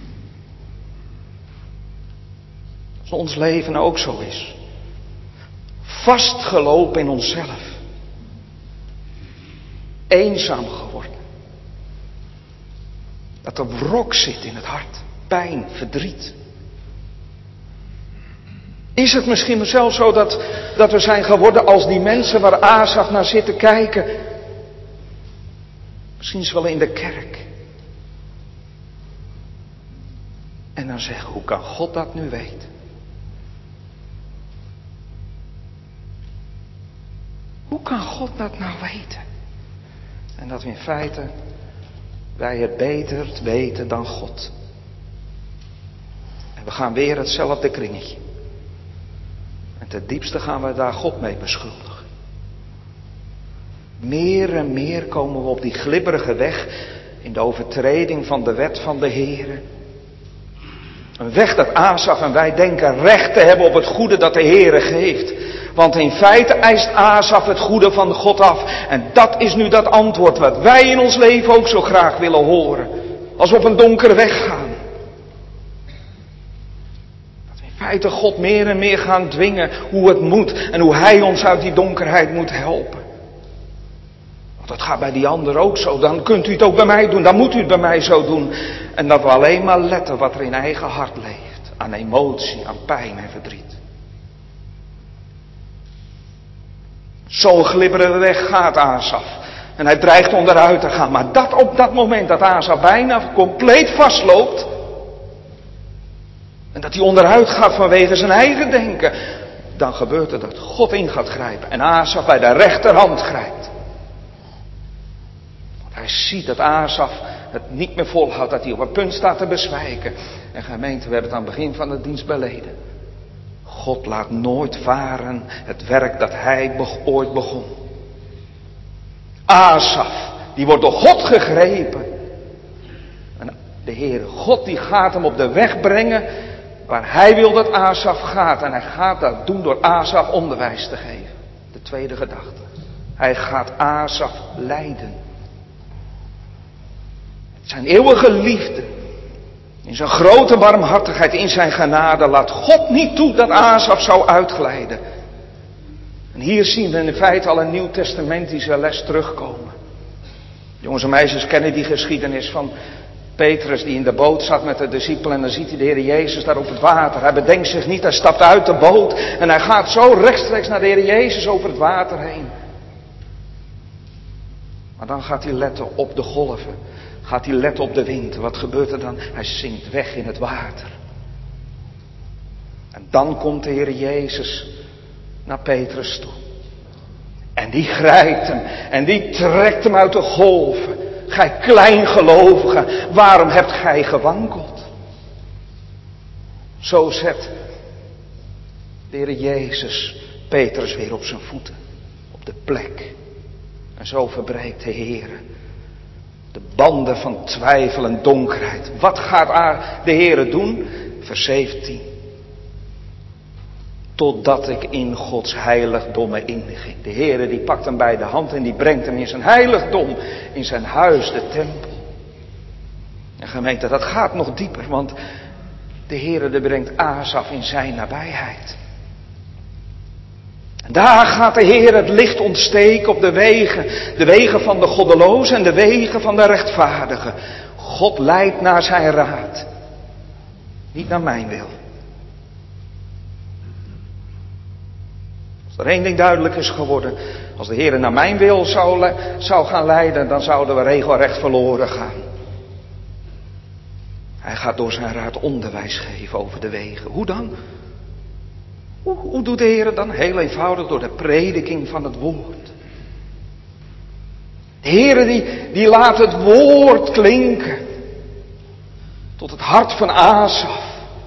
Als ons leven ook zo is. Vastgelopen in onszelf. Eenzaam geworden. Dat er wrok zit in het hart. Pijn, verdriet. Is het misschien zelfs zo dat we zijn geworden als die mensen waar Asaf naar zit te kijken. Misschien wel in de kerk. En dan zeggen, hoe kan God dat nu weten? Hoe kan God dat nou weten? En dat we in feite, wij het beter weten dan God. En we gaan weer hetzelfde kringetje. En ten diepste gaan we daar God mee beschuldigen. Meer en meer komen we op die glibberige weg in de overtreding van de wet van de Heere. Een weg dat Asaf en wij denken recht te hebben op het goede dat de Heere geeft. Want in feite eist Asaf het goede van God af. En dat is nu dat antwoord wat wij in ons leven ook zo graag willen horen. Als we op een donkere weg gaan. Dat we in feite God meer en meer gaan dwingen hoe het moet. En hoe Hij ons uit die donkerheid moet helpen. Want dat gaat bij die ander ook zo. Dan kunt u het ook bij mij doen. Dan moet u het bij mij zo doen. En dat we alleen maar letten wat er in eigen hart leeft. Aan emotie, aan pijn en verdriet. Zo'n glibberige weg gaat Asaf. En hij dreigt onderuit te gaan. Maar op dat moment dat Asaf bijna compleet vastloopt. En dat hij onderuit gaat vanwege zijn eigen denken. Dan gebeurt er dat God in gaat grijpen. En Asaf bij de rechterhand grijpt. Want hij ziet dat Asaf het niet meer volhoudt. Dat hij op het punt staat te bezwijken. En gemeente, we hebben het aan het begin van de dienst beleden. God laat nooit varen het werk dat hij ooit begon. Asaf, die wordt door God gegrepen. En de Heere God die gaat hem op de weg brengen waar hij wil dat Asaf gaat. En hij gaat dat doen door Asaf onderwijs te geven. De tweede gedachte. Hij gaat Asaf leiden. Zijn eeuwige liefde. In zijn grote barmhartigheid, in zijn genade, laat God niet toe dat Asaf zou uitglijden. En hier zien we in feite al een nieuwtestamentische les terugkomen. Jongens en meisjes kennen die geschiedenis van Petrus die in de boot zat met de discipelen. En dan ziet hij de Heer Jezus daar op het water. Hij bedenkt zich niet, hij stapt uit de boot. En hij gaat zo rechtstreeks naar de Heer Jezus over het water heen. Maar dan gaat hij letten op de golven. Gaat hij letten op de wind. Wat gebeurt er dan? Hij zinkt weg in het water. En dan komt de Heer Jezus naar Petrus toe. En die grijpt hem. En die trekt hem uit de golven. Gij kleingelovige, waarom hebt gij gewankeld? Zo zet de Heer Jezus Petrus weer op zijn voeten. Op de plek. En zo verbreekt de Heer de banden van twijfel en donkerheid. Wat gaat de Heer doen? Vers 17. Totdat ik in Gods heiligdommen inging. De Heer die pakt hem bij de hand en die brengt hem in zijn heiligdom. In zijn huis, de tempel. En gemeente, dat gaat nog dieper. Want de Heer die brengt Asaf in zijn nabijheid. En daar gaat de Heer het licht ontsteken op de wegen. De wegen van de goddelozen en de wegen van de rechtvaardigen. God leidt naar zijn raad. Niet naar mijn wil. Als er één ding duidelijk is geworden. Als de Heer naar mijn wil zou gaan leiden. Dan zouden we regelrecht verloren gaan. Hij gaat door zijn raad onderwijs geven over de wegen. Hoe dan? Hoe doet de Heer dan? Heel eenvoudig door de prediking van het woord. De Heer die laat het woord klinken. Tot het hart van Asaf.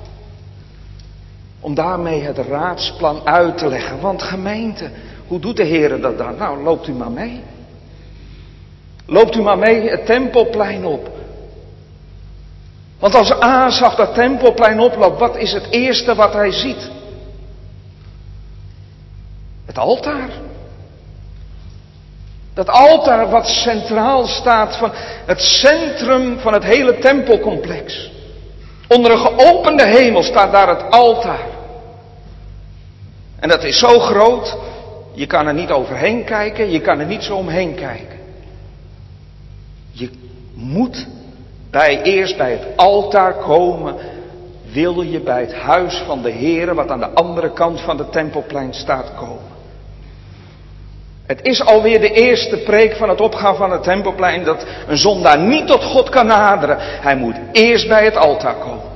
Om daarmee het raadsplan uit te leggen. Want gemeente, hoe doet de Heer dat dan? Nou, loopt u maar mee. Loopt u maar mee het tempelplein op. Want als Asaf dat tempelplein oploopt, wat is het eerste wat hij ziet? Het altaar. Dat altaar wat centraal staat van het centrum van het hele tempelcomplex. Onder een geopende hemel staat daar het altaar. En dat is zo groot, je kan er niet overheen kijken, je kan er niet zo omheen kijken. Je moet eerst bij het altaar komen, wil je bij het huis van de Heere, wat aan de andere kant van het tempelplein staat, komen. Het is alweer de eerste preek van het opgaan van het tempelplein dat een zondaar niet tot God kan naderen. Hij moet eerst bij het altaar komen.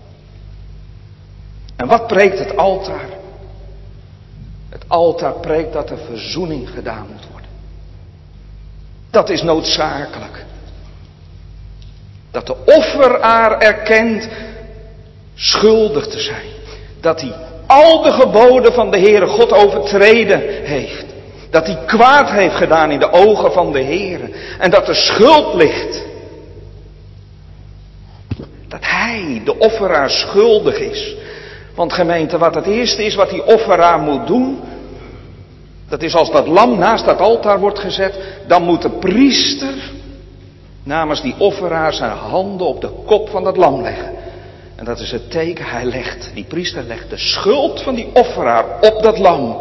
En wat preekt het altaar? Het altaar preekt dat er verzoening gedaan moet worden. Dat is noodzakelijk. Dat de offeraar erkent schuldig te zijn. Dat hij al de geboden van de Heere God overtreden heeft. Dat hij kwaad heeft gedaan in de ogen van de Heere. En dat er schuld ligt. Dat hij, de offeraar, schuldig is. Want gemeente, wat het eerste is wat die offeraar moet doen. Dat is als dat lam naast dat altaar wordt gezet. Dan moet de priester namens die offeraar zijn handen op de kop van dat lam leggen. En dat is het teken, die priester legt de schuld van die offeraar op dat lam.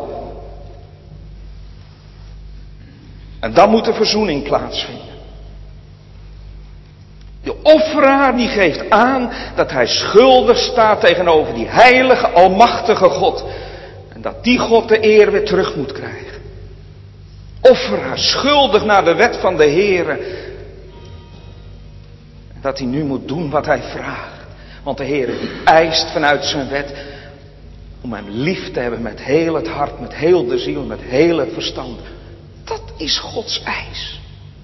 En dan moet de verzoening plaatsvinden. De offeraar die geeft aan dat hij schuldig staat tegenover die heilige, almachtige God. En dat die God de eer weer terug moet krijgen. Offeraar, schuldig naar de wet van de Heere. En dat hij nu moet doen wat hij vraagt. Want de Heer die eist vanuit zijn wet om hem lief te hebben met heel het hart, met heel de ziel, met heel het verstand. Dat is Gods eis.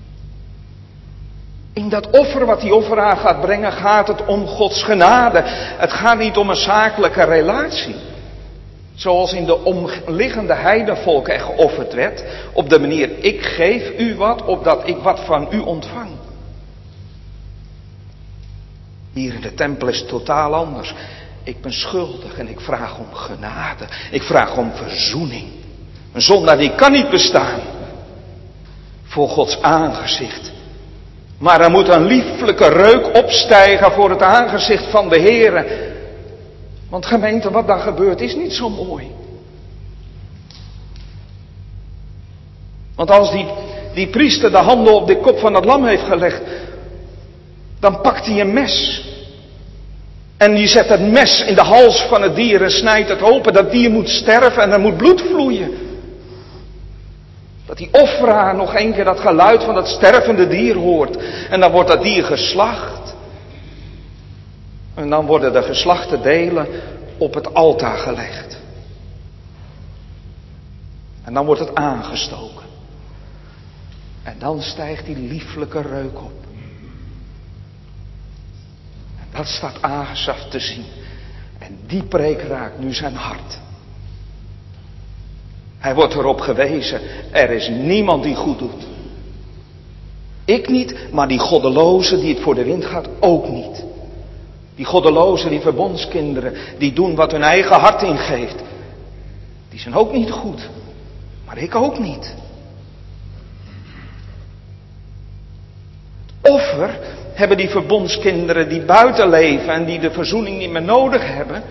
In dat offer wat die offeraar gaat brengen gaat het om Gods genade. Het gaat niet om een zakelijke relatie. Zoals in de omliggende heidenvolken er geofferd werd. Op de manier, ik geef u wat, opdat ik wat van u ontvang. Hier in de tempel is het totaal anders. Ik ben schuldig en ik vraag om genade. Ik vraag om verzoening. Een zondaar die kan niet bestaan voor Gods aangezicht. Maar er moet een lieflijke reuk opstijgen voor het aangezicht van de Heere. Want gemeente, wat daar gebeurt is niet zo mooi. Want als die priester de handen op de kop van het lam heeft gelegd, dan pakt hij een mes. En die zet het mes in de hals van het dier en snijdt het open. Dat dier moet sterven en er moet bloed vloeien. Dat die offeraar nog een keer dat geluid van dat stervende dier hoort. En dan wordt dat dier geslacht. En dan worden de geslachte delen op het altaar gelegd. En dan wordt het aangestoken. En dan stijgt die lieflijke reuk op. En dat staat Asaf te zien. En die preek raakt nu zijn hart. Hij wordt erop gewezen, er is niemand die goed doet. Ik niet, maar die goddeloze die het voor de wind gaat ook niet. Die goddeloze, die verbondskinderen, die doen wat hun eigen hart ingeeft. Die zijn ook niet goed, maar ik ook niet. Het offer hebben die verbondskinderen die buiten leven en die de verzoening niet meer nodig hebben.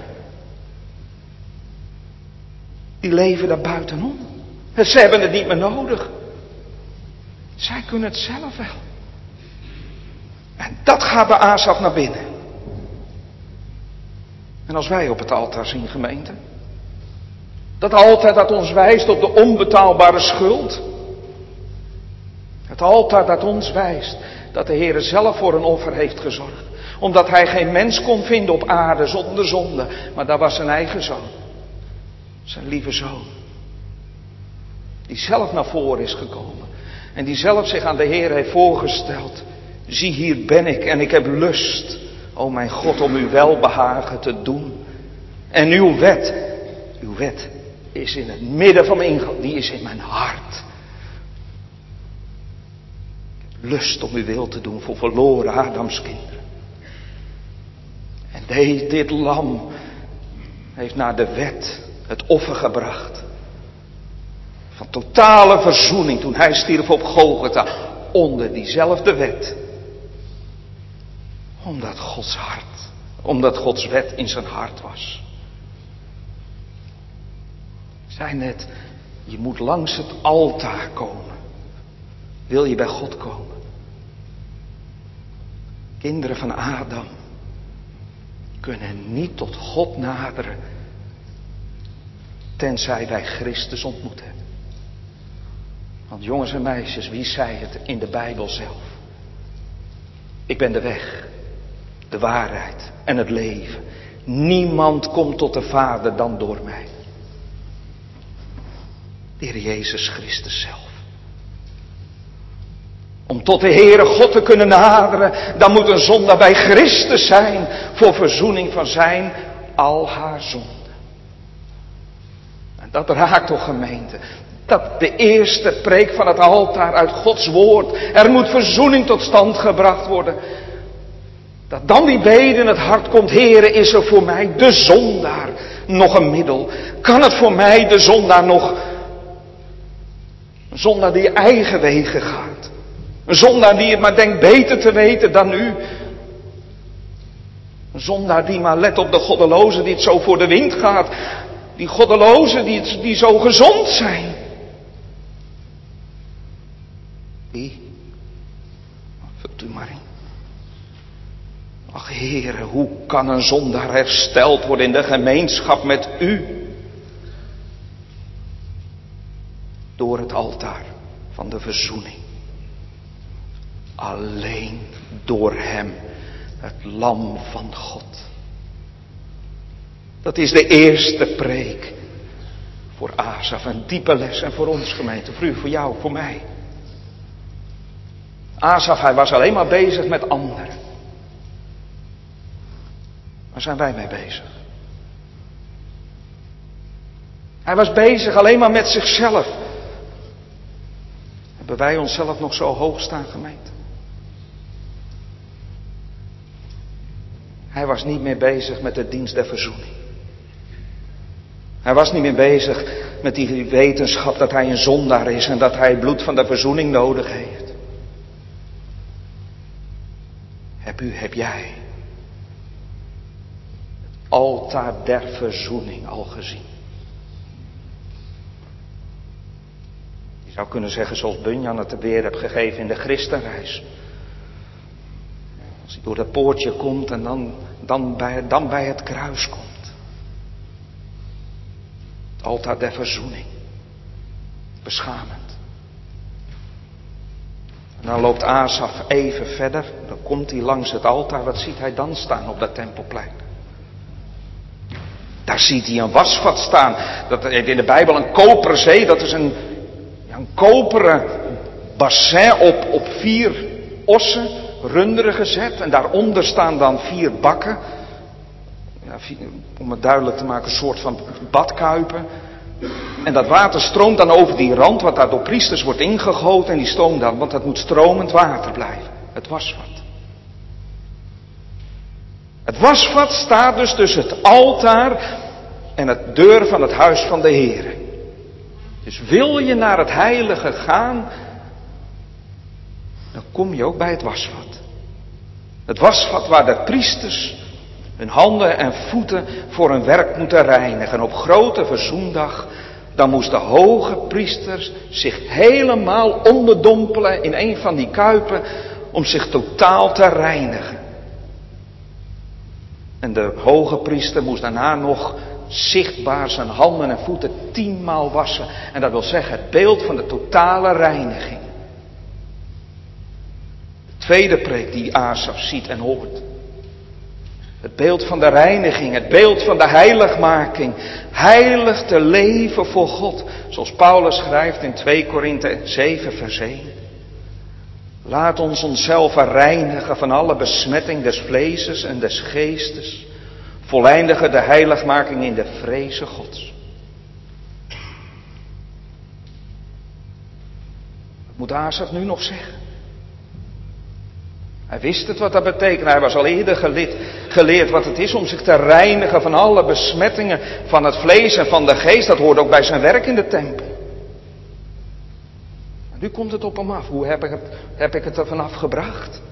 Die leven daar buitenom. Ze hebben het niet meer nodig. Zij kunnen het zelf wel. En dat gaat bij Asaf naar binnen. En als wij op het altaar zien, gemeente. Dat altaar dat ons wijst op de onbetaalbare schuld. Het altaar dat ons wijst dat de Heer zelf voor een offer heeft gezorgd. Omdat hij geen mens kon vinden op aarde zonder zonde. Maar dat was zijn eigen zoon. Zijn lieve zoon. Die zelf naar voren is gekomen. En die zelf zich aan de Heer heeft voorgesteld. Zie, hier ben ik en ik heb lust, o mijn God, om uw welbehagen te doen. En uw wet is in het midden van mijn ingang, die is in mijn hart. Ik heb lust om uw wil te doen voor verloren Adams kinderen. En dit lam heeft naar de wet het offer gebracht. Van totale verzoening toen hij stierf op Golgotha. Onder diezelfde wet. Omdat Gods wet in zijn hart was. Ik zei net, je moet langs het altaar komen. Wil je bij God komen? Kinderen van Adam kunnen niet tot God naderen. Tenzij wij Christus ontmoet hebben. Want jongens en meisjes, wie zei het in de Bijbel zelf? Ik ben de weg, de waarheid en het leven. Niemand komt tot de Vader dan door mij. De Heer Jezus Christus zelf. Om tot de Heere God te kunnen naderen, dan moet een zondaar bij Christus zijn voor verzoening van zijn al haar zonden. En dat raakt toch, gemeente. Dat de eerste preek van het altaar uit Gods woord. Er moet verzoening tot stand gebracht worden. Dat dan die bede in het hart komt. Heere, is er voor mij de zondaar nog een middel? Kan het voor mij de zondaar nog? Een zondaar die eigen wegen gaat. Een zondaar die het maar denkt beter te weten dan u. Een zondaar die maar let op de goddelozen die het zo voor de wind gaat. Die goddelozen die zo gezond zijn. Wie? Vult u maar in. Ach Heere, hoe kan een zondaar hersteld worden in de gemeenschap met u? Door het altaar van de verzoening. Alleen door hem, het lam van God. Dat is de eerste preek voor Asaf. Een diepe les en voor ons gemeente. Voor u, voor jou, voor mij. Asaf, hij was alleen maar bezig met anderen. Waar zijn wij mee bezig? Hij was bezig alleen maar met zichzelf. Hebben wij onszelf nog zo hoog staan, gemeente? Hij was niet meer bezig met de dienst der verzoening. Hij was niet meer bezig met die wetenschap dat hij een zondaar is en dat hij het bloed van de verzoening nodig heeft. Heb jij het altaar der verzoening al gezien? Je zou kunnen zeggen zoals Bunyan het weer hebt gegeven in de Christenreis. Als hij door dat poortje komt en dan bij het kruis komt. Het altaar der verzoening. Beschamend. En dan loopt Asaf even verder. Dan komt hij langs het altaar. Wat ziet hij dan staan op dat tempelplein? Daar ziet hij een wasvat staan. Dat heet in de Bijbel een koperen zee. Dat is een koperen bassin op 4 ossen, runderen gezet. En daaronder staan dan 4 bakken. Ja, om het duidelijk te maken, een soort van badkuipen. En dat water stroomt dan over die rand, wat daar door priesters wordt ingegoten. En die stroomt dan, want het moet stromend water blijven. Het wasvat. Het wasvat staat dus tussen het altaar en het deur van het huis van de Heer. Dus wil je naar het heilige gaan, dan kom je ook bij het wasvat. Het wasvat waar de priesters hun handen en voeten voor hun werk moeten reinigen. En op grote verzoendag, dan moest de hoge priester zich helemaal onderdompelen in een van die kuipen om zich totaal te reinigen. En de hoge priester moest daarna nog zichtbaar zijn handen en voeten 10 maal wassen. En dat wil zeggen het beeld van de totale reiniging. De tweede preek die Asaf ziet en hoort. Het beeld van de reiniging, het beeld van de heiligmaking. Heilig te leven voor God. Zoals Paulus schrijft in 2 Korinthe 7 vers 1. Laat ons onszelf reinigen van alle besmetting des vleeses en des geestes. Voleindigen de heiligmaking in de vreze Gods. Wat moet Asaf nu nog zeggen? Hij wist het wat dat betekent. Hij was al eerder geleerd wat het is om zich te reinigen van alle besmettingen van het vlees en van de geest. Dat hoort ook bij zijn werk in de tempel. Maar nu komt het op hem af. Hoe heb ik het er vanaf gebracht?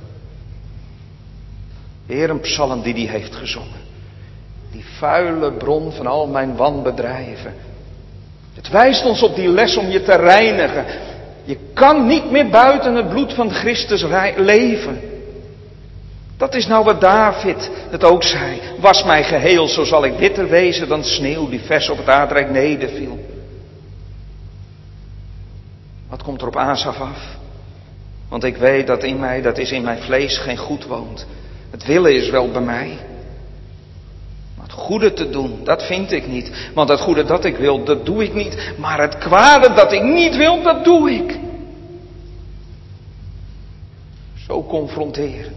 Weer een psalm die hij heeft gezongen. Die vuile bron van al mijn wanbedrijven. Het wijst ons op die les om je te reinigen. Je kan niet meer buiten het bloed van Christus leven. Dat is nou wat David het ook zei. Was mij geheel, zo zal ik witter wezen dan sneeuw die vers op het aardrijk nederviel. Wat komt er op Asaf af? Want ik weet dat in mij, dat is in mijn vlees, geen goed woont. Het willen is wel bij mij. Maar het goede te doen, dat vind ik niet. Want het goede dat ik wil, dat doe ik niet. Maar het kwade dat ik niet wil, dat doe ik. Zo confronterend.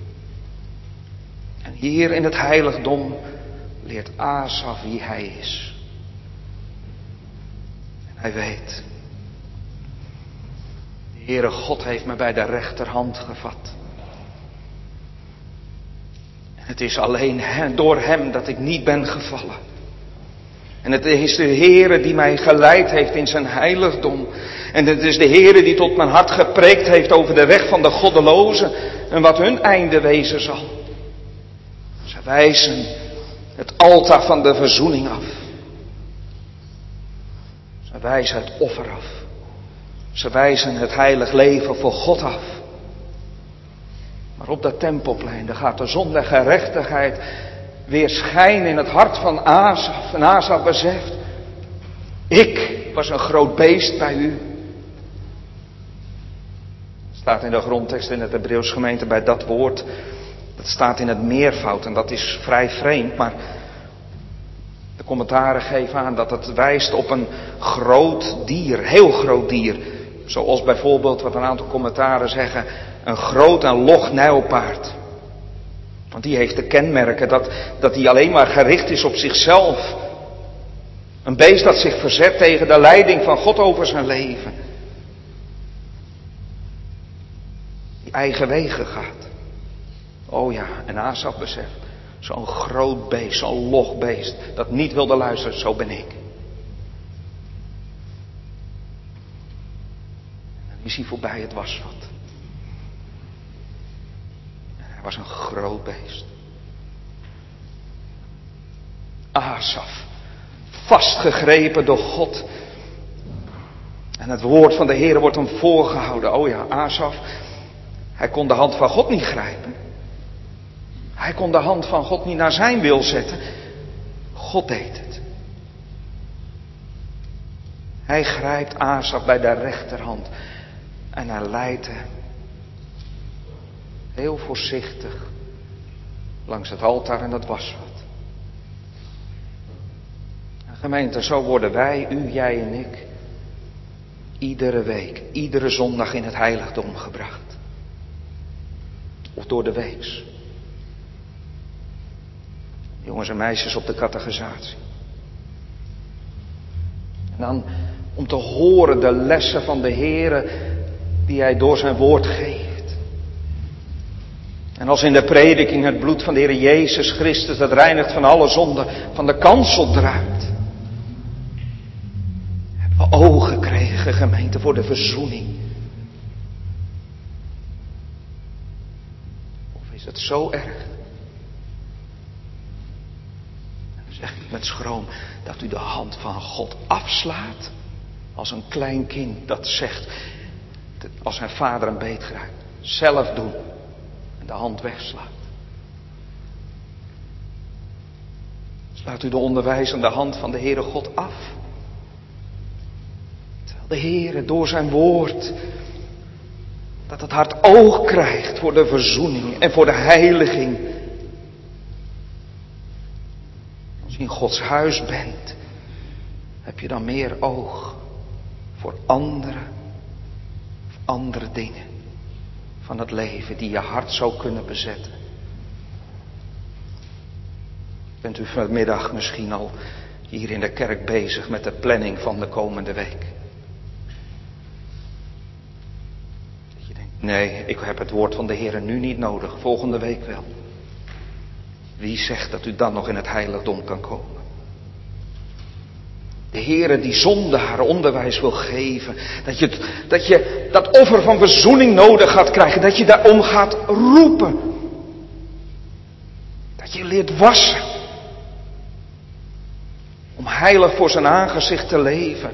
En hier in het heiligdom leert Asaf wie hij is. En hij weet. De Heere God heeft me bij de rechterhand gevat. En het is alleen door hem dat ik niet ben gevallen. En het is de Heere die mij geleid heeft in zijn heiligdom. En het is de Heere die tot mijn hart gepreekt heeft over de weg van de goddelozen. En wat hun einde wezen zal. Ze wijzen het altaar van de verzoening af. Ze wijzen het offer af. Ze wijzen het heilig leven voor God af. Maar op dat tempelplein, daar gaat de zon der gerechtigheid weer schijnen in het hart van Asaf. En Asaf beseft, ik was een groot beest bij u. Staat in de grondtekst in het Hebreeuws gemeente bij dat woord. Dat staat in het meervoud en dat is vrij vreemd. Maar De commentaren geven aan dat het wijst op een groot dier, heel groot dier. Zoals bijvoorbeeld, wat een aantal commentaren zeggen, een groot en log nijlpaard. Want die heeft de kenmerken dat die alleen maar gericht is op zichzelf. Een beest dat zich verzet tegen de leiding van God over zijn leven. Die eigen wegen gaat. Oh ja, en Asaf beseft, zo'n groot beest, zo'n log beest, dat niet wilde luisteren, zo ben ik. En dan is hij voorbij het wasvat. En hij was een groot beest. Asaf, vastgegrepen door God. En het woord van de Heer wordt hem voorgehouden. Oh ja, Asaf, hij kon de hand van God niet grijpen. Hij kon de hand van God niet naar zijn wil zetten. God deed het. Hij grijpt Asaf bij de rechterhand. En hij leidt hem heel voorzichtig langs het altaar en het wasvat. Gemeente, zo worden wij, u, jij en ik, iedere week, iedere zondag in het heiligdom gebracht. Of door de weeks. Jongens en meisjes op de catechisatie. En dan om te horen de lessen van de Heere die Hij door zijn woord geeft. En als in de prediking het bloed van de Heer Jezus Christus, dat reinigt van alle zonde, van de kansel druipt. Hebben we ogen gekregen, gemeente, voor de verzoening. Of is het zo erg? Zeg ik met schroom dat u de hand van God afslaat. Als een klein kind dat zegt, als zijn vader een beet grijpt. Zelf doen. En de hand wegslaat. Slaat u de onderwijzende hand van de Heere God af. Terwijl de Heere door zijn woord dat het hart oog krijgt voor de verzoening en voor de heiliging. Als je in Gods huis bent, heb je dan meer oog voor andere dingen van het leven die je hart zou kunnen bezetten. Bent u vanmiddag misschien al hier in de kerk bezig met de planning van de komende week? Dat je denkt, nee, ik heb het woord van de Heer nu niet nodig, volgende week wel. Wie zegt dat u dan nog in het heiligdom kan komen? De Heere die zondaar onderwijs wil geven. Dat je dat offer van verzoening nodig gaat krijgen. Dat je daarom gaat roepen. Dat je leert wassen. Om heilig voor zijn aangezicht te leven.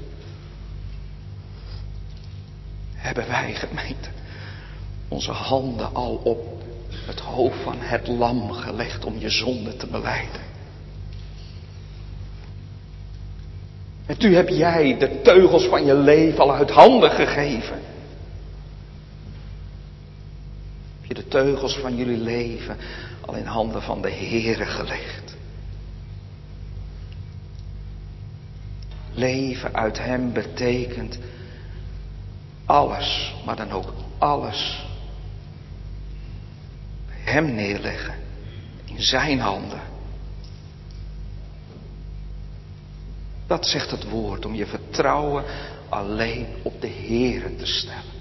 Hebben wij, gemeente, onze handen al op het hoofd van het lam gelegd om je zonde te belijden. En u heb jij de teugels van je leven al uit handen gegeven. Heb je de teugels van jullie leven al in handen van de Heere gelegd. Leven uit Hem betekent alles, maar dan ook alles bij Hem neerleggen. In zijn handen. Dat zegt het woord, om je vertrouwen alleen op de Heere te stellen.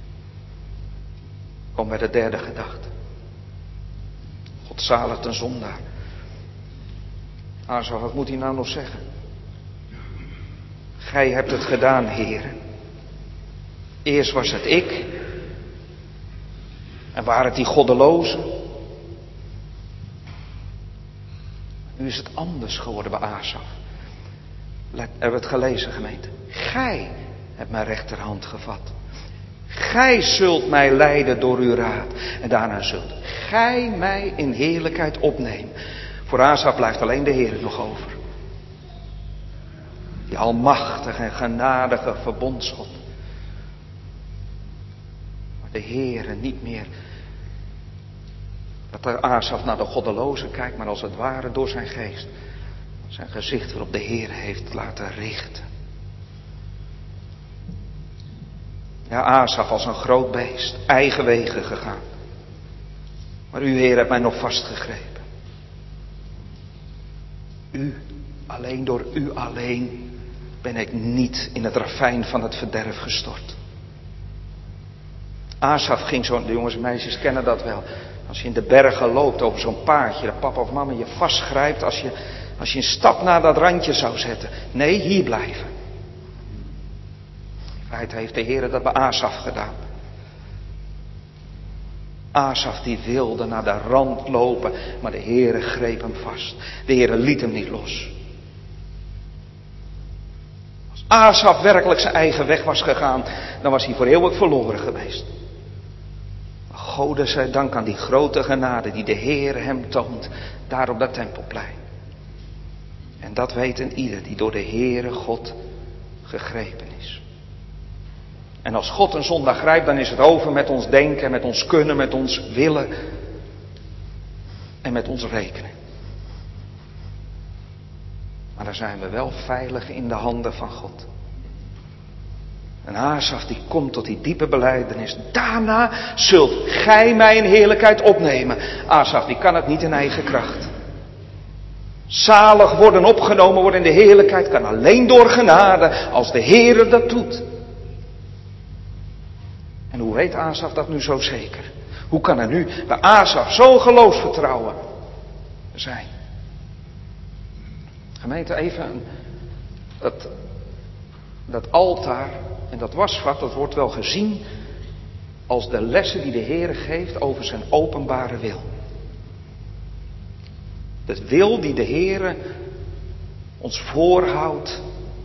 Kom bij de derde gedachte. God zaligt een zondaar. Asaf, wat moet hij nou nog zeggen? Gij hebt het gedaan, Heere. Eerst was het ik. En waren het die goddelozen. Nu is het anders geworden bij Asaf. Hebben we het gelezen, gemeente? Gij hebt mijn rechterhand gevat. Gij zult mij leiden door uw raad. En daarna zult gij mij in heerlijkheid opnemen. Voor Asaf blijft alleen de Heer nog over. Die almachtige en genadige verbondsgod. Maar de Heer niet meer dat de Asaf naar de goddelozen kijkt, maar als het ware door zijn geest zijn gezicht weer op de Heer heeft laten richten. Ja, Asaf als een groot beest, eigen wegen gegaan. Maar u, Heer, hebt mij nog vastgegrepen. U, alleen door u alleen, ben ik niet in het ravijn van het verderf gestort. Asaf ging zo, de jongens en meisjes kennen dat wel. Als je in de bergen loopt over zo'n paadje, dat papa of mama je vastgrijpt als je een stap naar dat randje zou zetten. Nee, hier blijven. In feite heeft de Heer dat bij Asaf gedaan. Asaf die wilde naar de rand lopen, maar de Heer greep hem vast. De Heer liet hem niet los. Als Asaf werkelijk zijn eigen weg was gegaan, dan was hij voor eeuwig verloren geweest. Maar Gode zij dank aan die grote genade die de Heer hem toont, daar op dat tempelplein. En dat weet een ieder die door de Heere God gegrepen is. En als God een zondaar grijpt, dan is het over met ons denken, met ons kunnen, met ons willen en met ons rekenen. Maar dan zijn we wel veilig in de handen van God. En Asaf die komt tot die diepe belijdenis. Daarna zult gij mij in heerlijkheid opnemen. Asaf die kan het niet in eigen kracht. Zalig worden, opgenomen worden in de heerlijkheid kan alleen door genade als de Heere dat doet. En hoe weet Asaf dat nu zo zeker? Hoe kan er nu bij Asaf zo'n geloofsvertrouwen zijn? Gemeente, even dat altaar en dat wasvat, dat wordt wel gezien als de lessen die de Heere geeft over zijn openbare wil. De wil die de Heere ons voorhoudt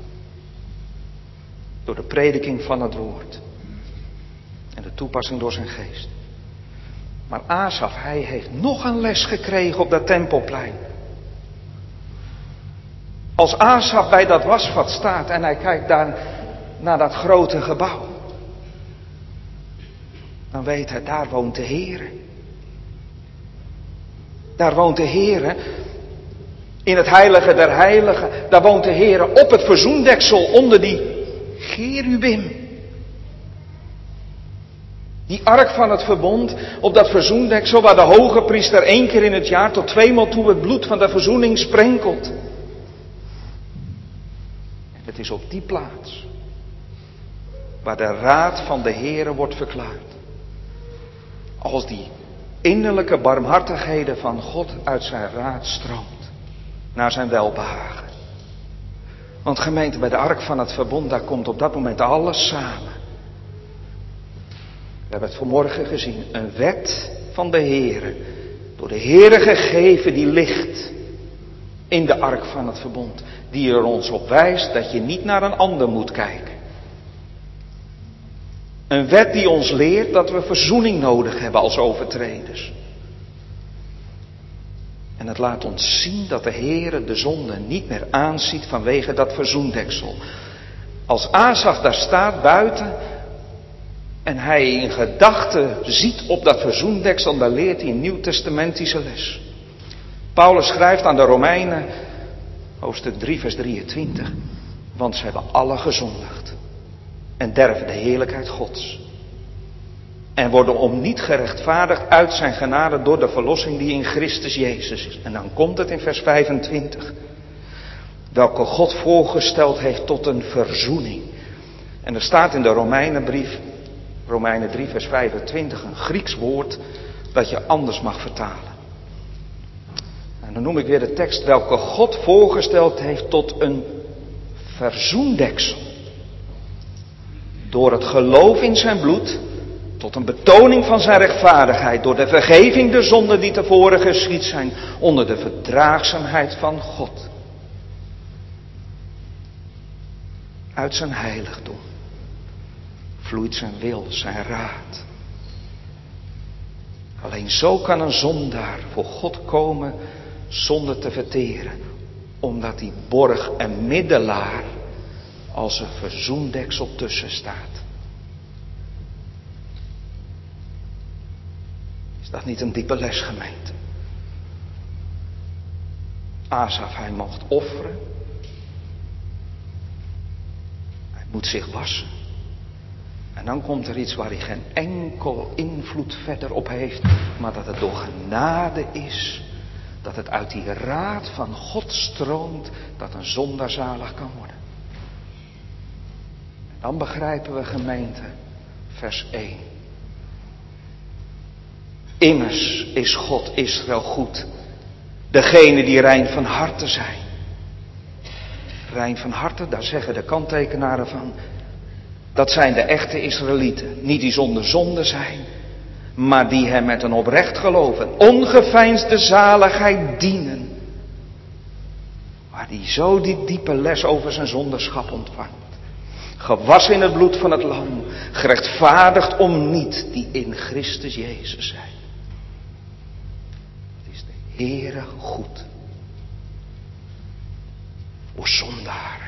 door de prediking van het woord. En de toepassing door zijn geest. Maar Asaf, hij heeft nog een les gekregen op dat tempelplein. Als Asaf bij dat wasvat staat en hij kijkt daar naar dat grote gebouw. Dan weet hij, daar woont de Heere. Daar woont de Heere. In het heilige der heiligen. Daar woont de Heere op het verzoendeksel onder die cherubim. Die ark van het verbond op dat verzoendeksel waar de hoge priester 1 keer in het jaar tot 2 maal toe het bloed van de verzoening sprenkelt. En het is op die plaats waar de raad van de Heere wordt verklaard. Als die innerlijke barmhartigheden van God uit zijn raad stroomt. Naar zijn welbehagen. Want gemeente, bij de ark van het verbond, daar komt op dat moment alles samen. We hebben het vanmorgen gezien. Een wet van de Heere. Door de Heere gegeven die ligt in de ark van het verbond. Die er ons op wijst dat je niet naar een ander moet kijken. Een wet die ons leert dat we verzoening nodig hebben als overtreders. En het laat ons zien dat de Heere de zonde niet meer aanziet vanwege dat verzoendeksel. Als Asaf daar staat buiten en hij in gedachten ziet op dat verzoendeksel, dan leert hij een nieuwtestamentische les. Paulus schrijft aan de Romeinen, hoofdstuk 3 vers 23, want ze hebben alle gezondigd en derven de heerlijkheid Gods. En worden om niet gerechtvaardigd uit zijn genade door de verlossing die in Christus Jezus is. En dan komt het in vers 25. Welke God voorgesteld heeft tot een verzoening. En er staat in de Romeinenbrief, Romeinen 3 vers 25, een Grieks woord dat je anders mag vertalen. En dan noem ik weer de tekst. Welke God voorgesteld heeft tot een verzoendeksel. Door het geloof in zijn bloed. Tot een betoning van zijn rechtvaardigheid. Door de vergeving der zonden die tevoren geschied zijn. Onder de verdraagzaamheid van God. Uit zijn heiligdom vloeit zijn wil, zijn raad. Alleen zo kan een zondaar voor God komen zonder te verteren. Omdat die borg en middelaar als een verzoendeksel tussen staat. Is dat niet een diepe les, gemeente? Asaf, hij mocht offeren. Hij moet zich wassen. En dan komt er iets waar hij geen enkel invloed verder op heeft. Maar dat het door genade is. Dat het uit die raad van God stroomt. Dat een zondaar zalig kan worden. En dan begrijpen we, gemeente, vers 1. Immers is God Israël goed. Degene die rein van harte zijn. Rein van harte, daar zeggen de kanttekenaren van. Dat zijn de echte Israëlieten. Niet die zonder zonde zijn. Maar die hem met een oprecht geloof en ongeveinsde zaligheid dienen. Waar die zo die diepe les over zijn zonderschap ontvangt. Gewassen in het bloed van het lam. Gerechtvaardigd om niet die in Christus Jezus zijn. Het is de Heere goed. Voor zondaren.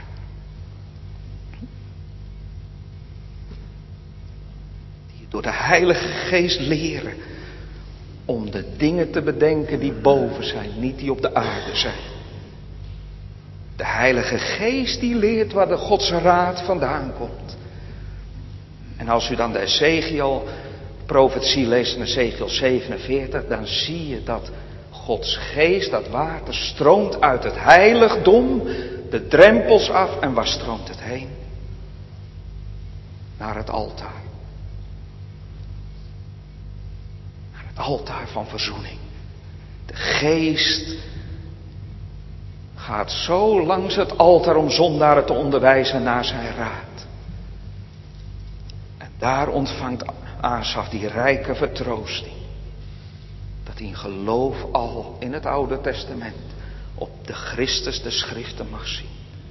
Die door de Heilige Geest leren. Om de dingen te bedenken die boven zijn. Niet die op de aarde zijn. De Heilige Geest die leert waar de Gods raad vandaan komt. En als u dan de Ezekiel profetie leest in Ezekiel 47, dan zie je dat Gods Geest, dat water, stroomt uit het heiligdom, de drempels af. En waar stroomt het heen? Naar het altaar. Naar het altaar van verzoening. De Geest gaat zo langs het altaar om zondaren te onderwijzen naar zijn raad. En daar ontvangt Asaf die rijke vertroosting. Dat hij in geloof al in het Oude Testament op de Christus de Schriften mag zien.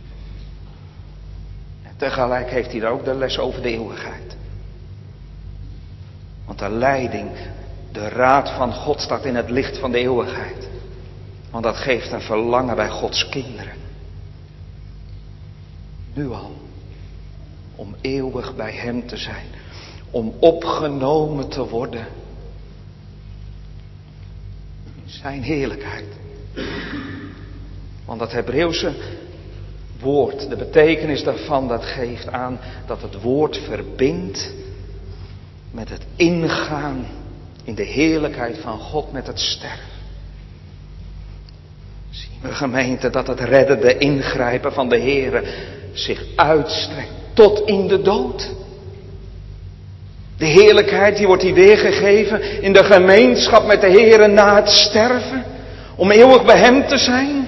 En tegelijk heeft hij daar ook de les over de eeuwigheid. Want de leiding, de raad van God staat in het licht van de eeuwigheid. Want dat geeft een verlangen bij Gods kinderen. Nu al. Om eeuwig bij hem te zijn. Om opgenomen te worden. In zijn heerlijkheid. Want dat Hebreeuwse woord, de betekenis daarvan, dat geeft aan dat het woord verbindt met het ingaan in de heerlijkheid van God met het sterven. Zien we, gemeente, dat het reddende ingrijpen van de Heere zich uitstrekt tot in de dood. De heerlijkheid die wordt hier weergegeven in de gemeenschap met de Heere na het sterven. Om eeuwig bij hem te zijn.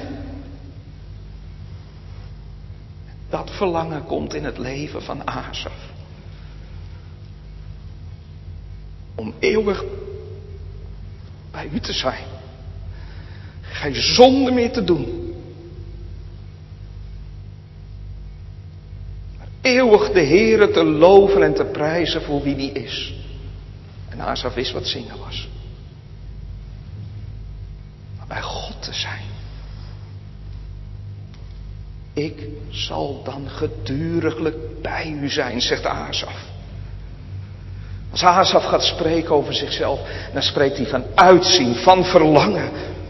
Dat verlangen komt in het leven van Asaf. Om eeuwig bij u te zijn. Geen zonde meer te doen. Maar eeuwig de Heere te loven en te prijzen voor wie die is. En Asaf wist wat zingen was. Maar bij God te zijn. Ik zal dan geduriglijk bij u zijn, zegt Asaf. Als Asaf gaat spreken over zichzelf, dan spreekt hij van uitzien, van verlangen.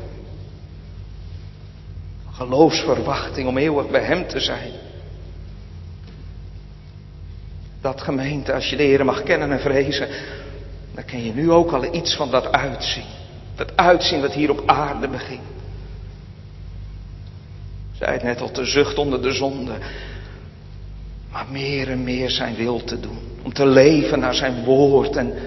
Van geloofsverwachting om eeuwig bij hem te zijn. Dat, gemeente, als je de Heer mag kennen en vrezen, dan ken je nu ook al iets van dat uitzien. Dat uitzien wat hier op aarde begint. Zij het net al, te zucht onder de zonde. Maar meer en meer zijn wil te doen. Om te leven naar zijn woord. En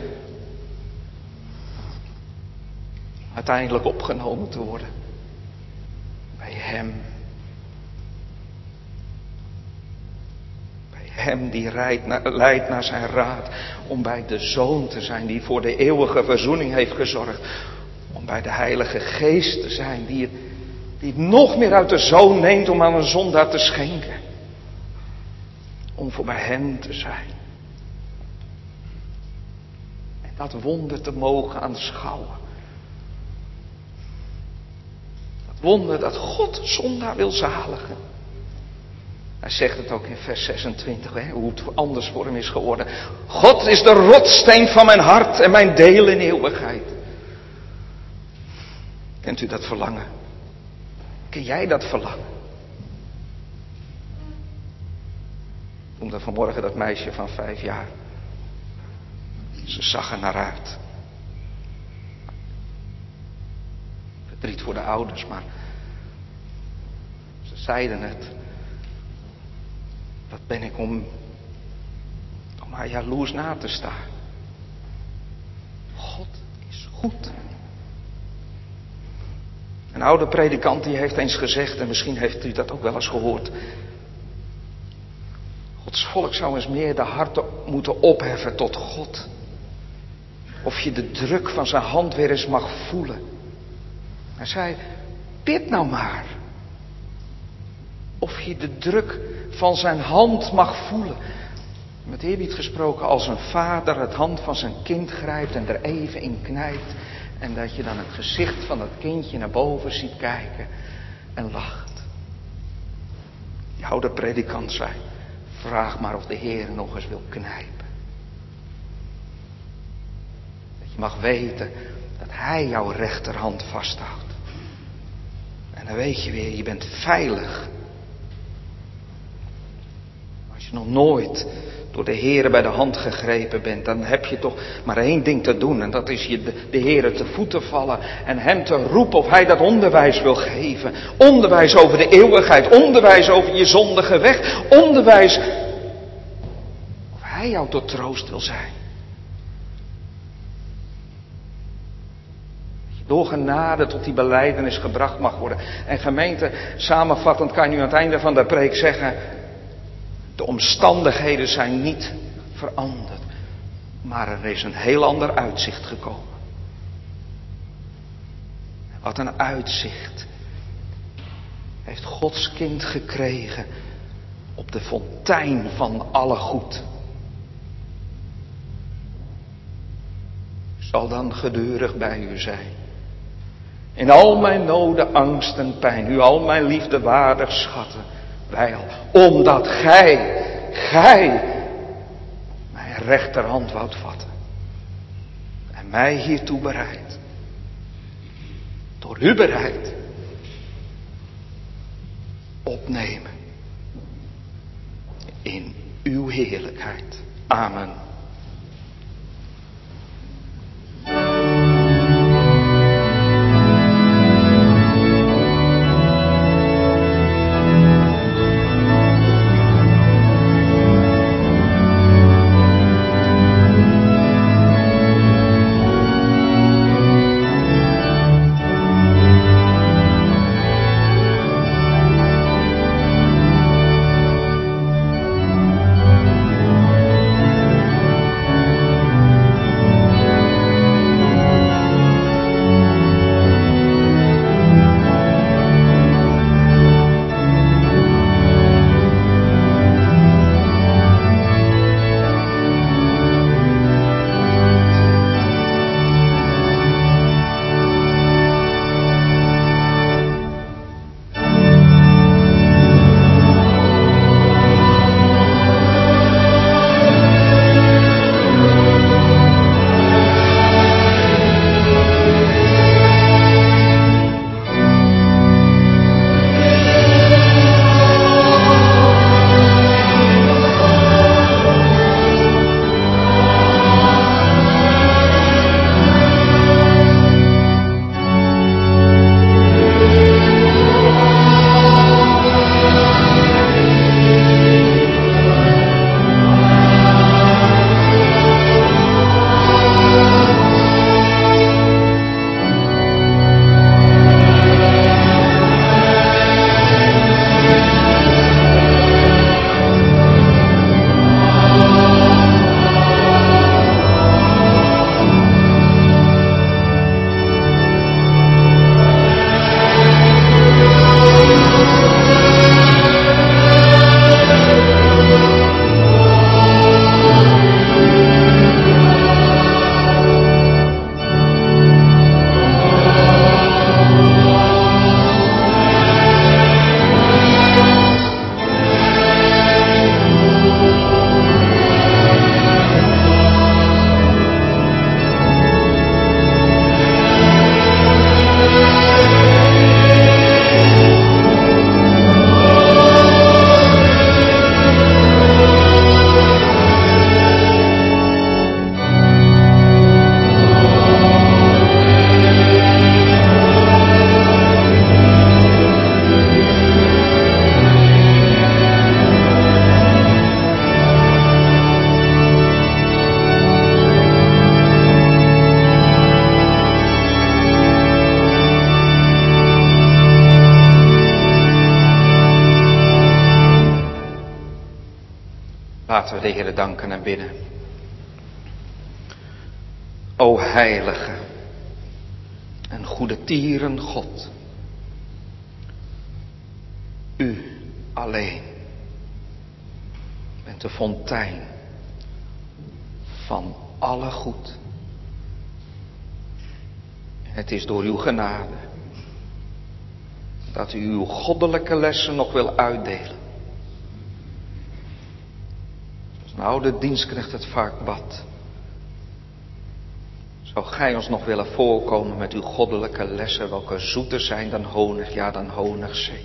uiteindelijk opgenomen te worden. Bij hem. Bij hem die leidt naar zijn raad. Om bij de Zoon te zijn die voor de eeuwige verzoening heeft gezorgd. Om bij de Heilige Geest te zijn die het nog meer uit de Zoon neemt om aan een zondaar te schenken. Om voor bij hem te zijn. En dat wonder te mogen aanschouwen. Dat wonder dat God zondaar wil zaligen. Hij zegt het ook in vers 26, hoe het anders voor hem is geworden. God is de rotssteen van mijn hart en mijn deel in eeuwigheid. Kent u dat verlangen? Ken jij dat verlangen? Toen er vanmorgen dat meisje van 5 jaar. Ze zag er naar uit. Verdriet voor de ouders, maar ze zeiden het. Wat ben ik om haar jaloers na te staan. God is goed. Een oude predikant die heeft eens gezegd, en misschien heeft u dat ook wel eens gehoord. Gods volk zou eens meer de harten moeten opheffen tot God. Of je de druk van zijn hand weer eens mag voelen. Hij zei, bid nou maar. Of je de druk van zijn hand mag voelen. Met eerbied gesproken, als een vader het hand van zijn kind grijpt en er even in knijpt. En dat je dan het gezicht van dat kindje naar boven ziet kijken en lacht. Die oude predikant zei, vraag maar of de Heer nog eens wil knijpen. Dat je mag weten dat Hij jouw rechterhand vasthoudt. En dan weet je weer, je bent veilig. Als je nog nooit door de Heer bij de hand gegrepen bent, dan heb je toch maar één ding te doen. En dat is je de Heer te voeten vallen en Hem te roepen of Hij dat onderwijs wil geven. Onderwijs over de eeuwigheid, onderwijs over je zondige weg, onderwijs of Hij jou tot troost wil zijn. Dat je door genade tot die belijdenis gebracht mag worden. En gemeente, samenvattend kan je nu aan het einde van de preek zeggen, de omstandigheden zijn niet veranderd, maar er is een heel ander uitzicht gekomen. Wat een uitzicht heeft Gods kind gekregen op de fontein van alle goed. Ik zal dan gedurig bij u zijn. In al mijn noden, angst en pijn, u al mijn liefde waardig schatten. Wijl, omdat gij mijn rechterhand woudt vatten. En mij hiertoe bereid. Door u bereid. Opnemen. In uw heerlijkheid. Amen. Laten we de Heere danken en bidden. O heilige en goede tieren God. U alleen bent de fontein van alle goed. En het is door uw genade dat u uw goddelijke lessen nog wil uitdelen. Zoals een oude dienstknecht het vaak bad. Zou gij ons nog willen voorkomen met uw goddelijke lessen, welke zoeter zijn dan honig, ja dan honigzee.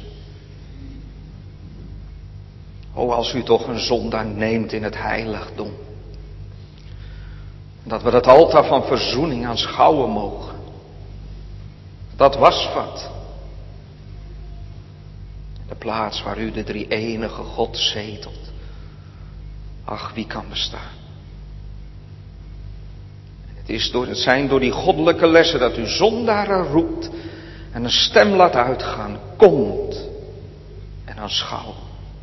O, als u toch een zondaar neemt in het heiligdom. Dat we dat altaar van verzoening aanschouwen mogen. Dat wasvat. De plaats waar u de drie-enige God zetelt. Ach, wie kan bestaan? Het zijn door die goddelijke lessen dat u zondaren roept en een stem laat uitgaan. Komt en aanschouw.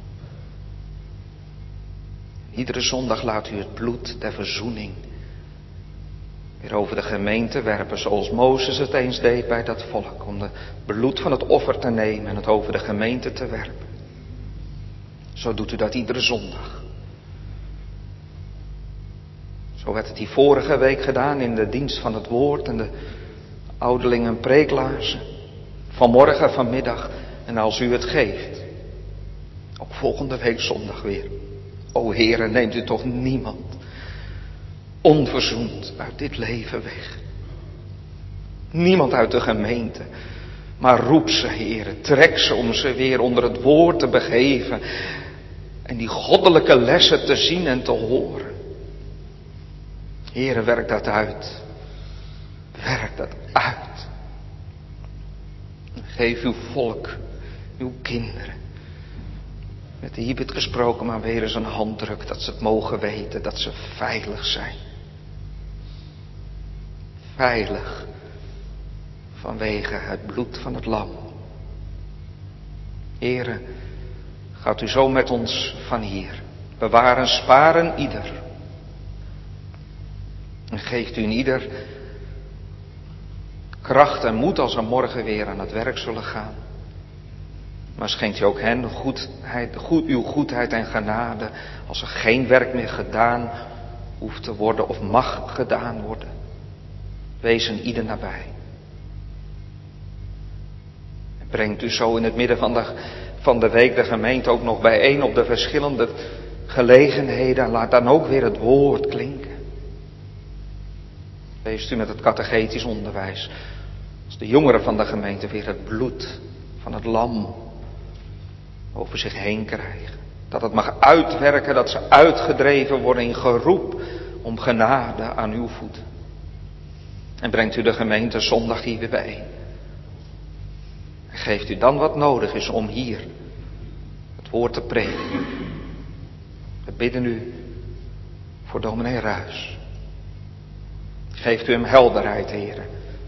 Iedere zondag laat u het bloed der verzoening weer over de gemeente werpen, zoals Mozes het eens deed bij dat volk, om het bloed van het offer te nemen en het over de gemeente te werpen. Zo doet u dat iedere zondag. Zo werd het die vorige week gedaan in de dienst van het woord en de ouderlingen preeklaarzen. Vanmorgen, vanmiddag en als u het geeft. Ook volgende week zondag weer. O Heere, neemt u toch niemand onverzoend uit dit leven weg. Niemand uit de gemeente. Maar roep ze, Heere, trek ze om ze weer onder het woord te begeven. En die goddelijke lessen te zien en te horen. Heere, werk dat uit. Werk dat uit. Geef uw volk, uw kinderen, met de Hibit gesproken, maar weer eens een handdruk, dat ze het mogen weten, dat ze veilig zijn. Veilig vanwege het bloed van het lam. Heere, gaat u zo met ons van hier. Bewaren, sparen ieder. En geeft u in ieder kracht en moed als we morgen weer aan het werk zullen gaan. Maar schenkt u ook hen uw goedheid en genade als er geen werk meer gedaan hoeft te worden of mag gedaan worden. Wees een ieder nabij. En brengt u zo in het midden van de week de gemeente ook nog bijeen op de verschillende gelegenheden. En laat dan ook weer het woord klinken. Wees u met het catechetisch onderwijs. Als de jongeren van de gemeente weer het bloed van het lam over zich heen krijgen. Dat het mag uitwerken, dat ze uitgedreven worden in geroep om genade aan uw voeten. En brengt u de gemeente zondag hier weer bijeen. En geeft u dan wat nodig is om hier het woord te prediken. We bidden u voor dominee Ruijs. Geeft u hem helderheid, heren.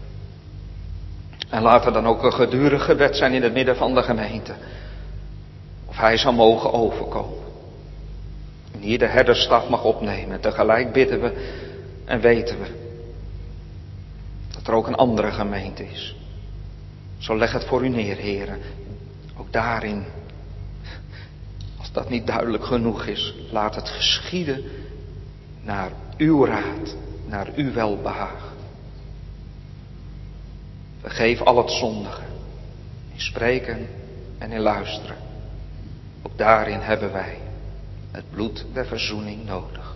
En laat er dan ook een gedurig gebed zijn in het midden van de gemeente. Of hij zal mogen overkomen. En hier de herderstaf mag opnemen. Tegelijk bidden we en weten we dat er ook een andere gemeente is. Zo leg het voor u neer, heren. Ook daarin, als dat niet duidelijk genoeg is, laat het geschieden naar uw raad, naar uw welbehagen. Vergeef al het zondige, in spreken en in luisteren. Ook daarin hebben wij het bloed der verzoening nodig.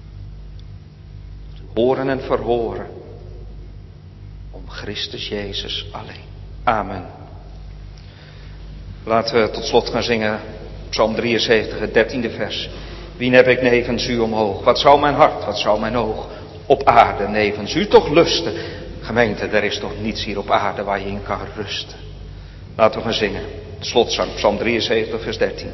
Horen en verhoren om Christus Jezus alleen. Amen. Laten we tot slot gaan zingen Psalm 73, het 13e vers. Wien heb ik nevens u omhoog? Wat zou mijn hart, wat zou mijn oog op aarde nevens u toch lusten? Gemeente, er is toch niets hier op aarde waar je in kan rusten. Laten we gaan zingen. Slotzang, Psalm 73, vers 13.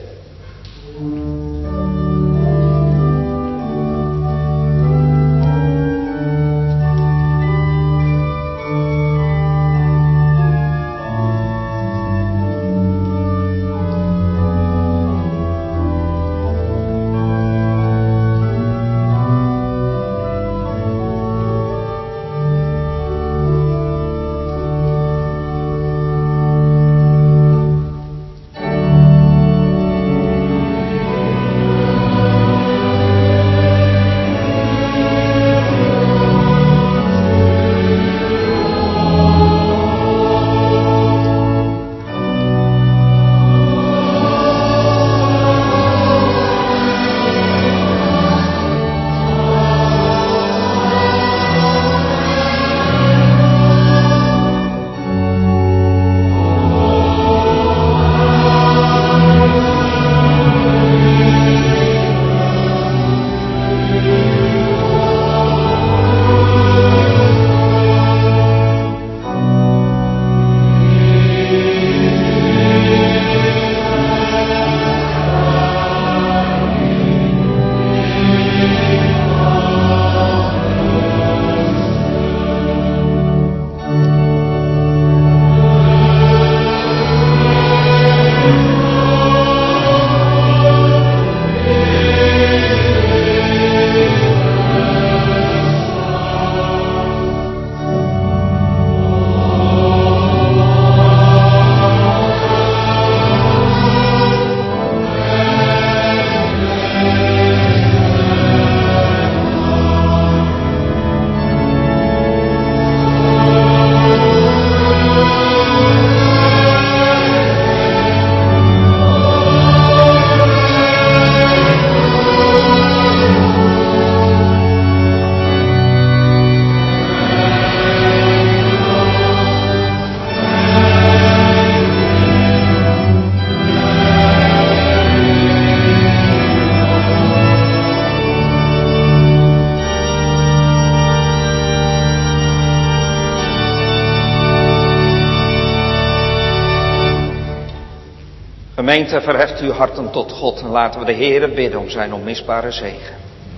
Gemeente, verheft uw harten tot God en laten we de Heere bidden om zijn onmisbare zegen.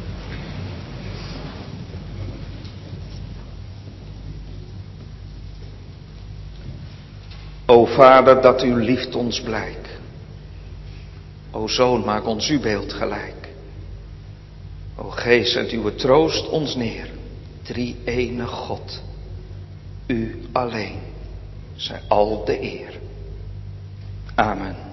O Vader, dat uw liefde ons blijk. O Zoon, maak ons uw beeld gelijk. O Geest, zend uw troost ons neer. Drie-ene God. U alleen zij al de eer. Amen.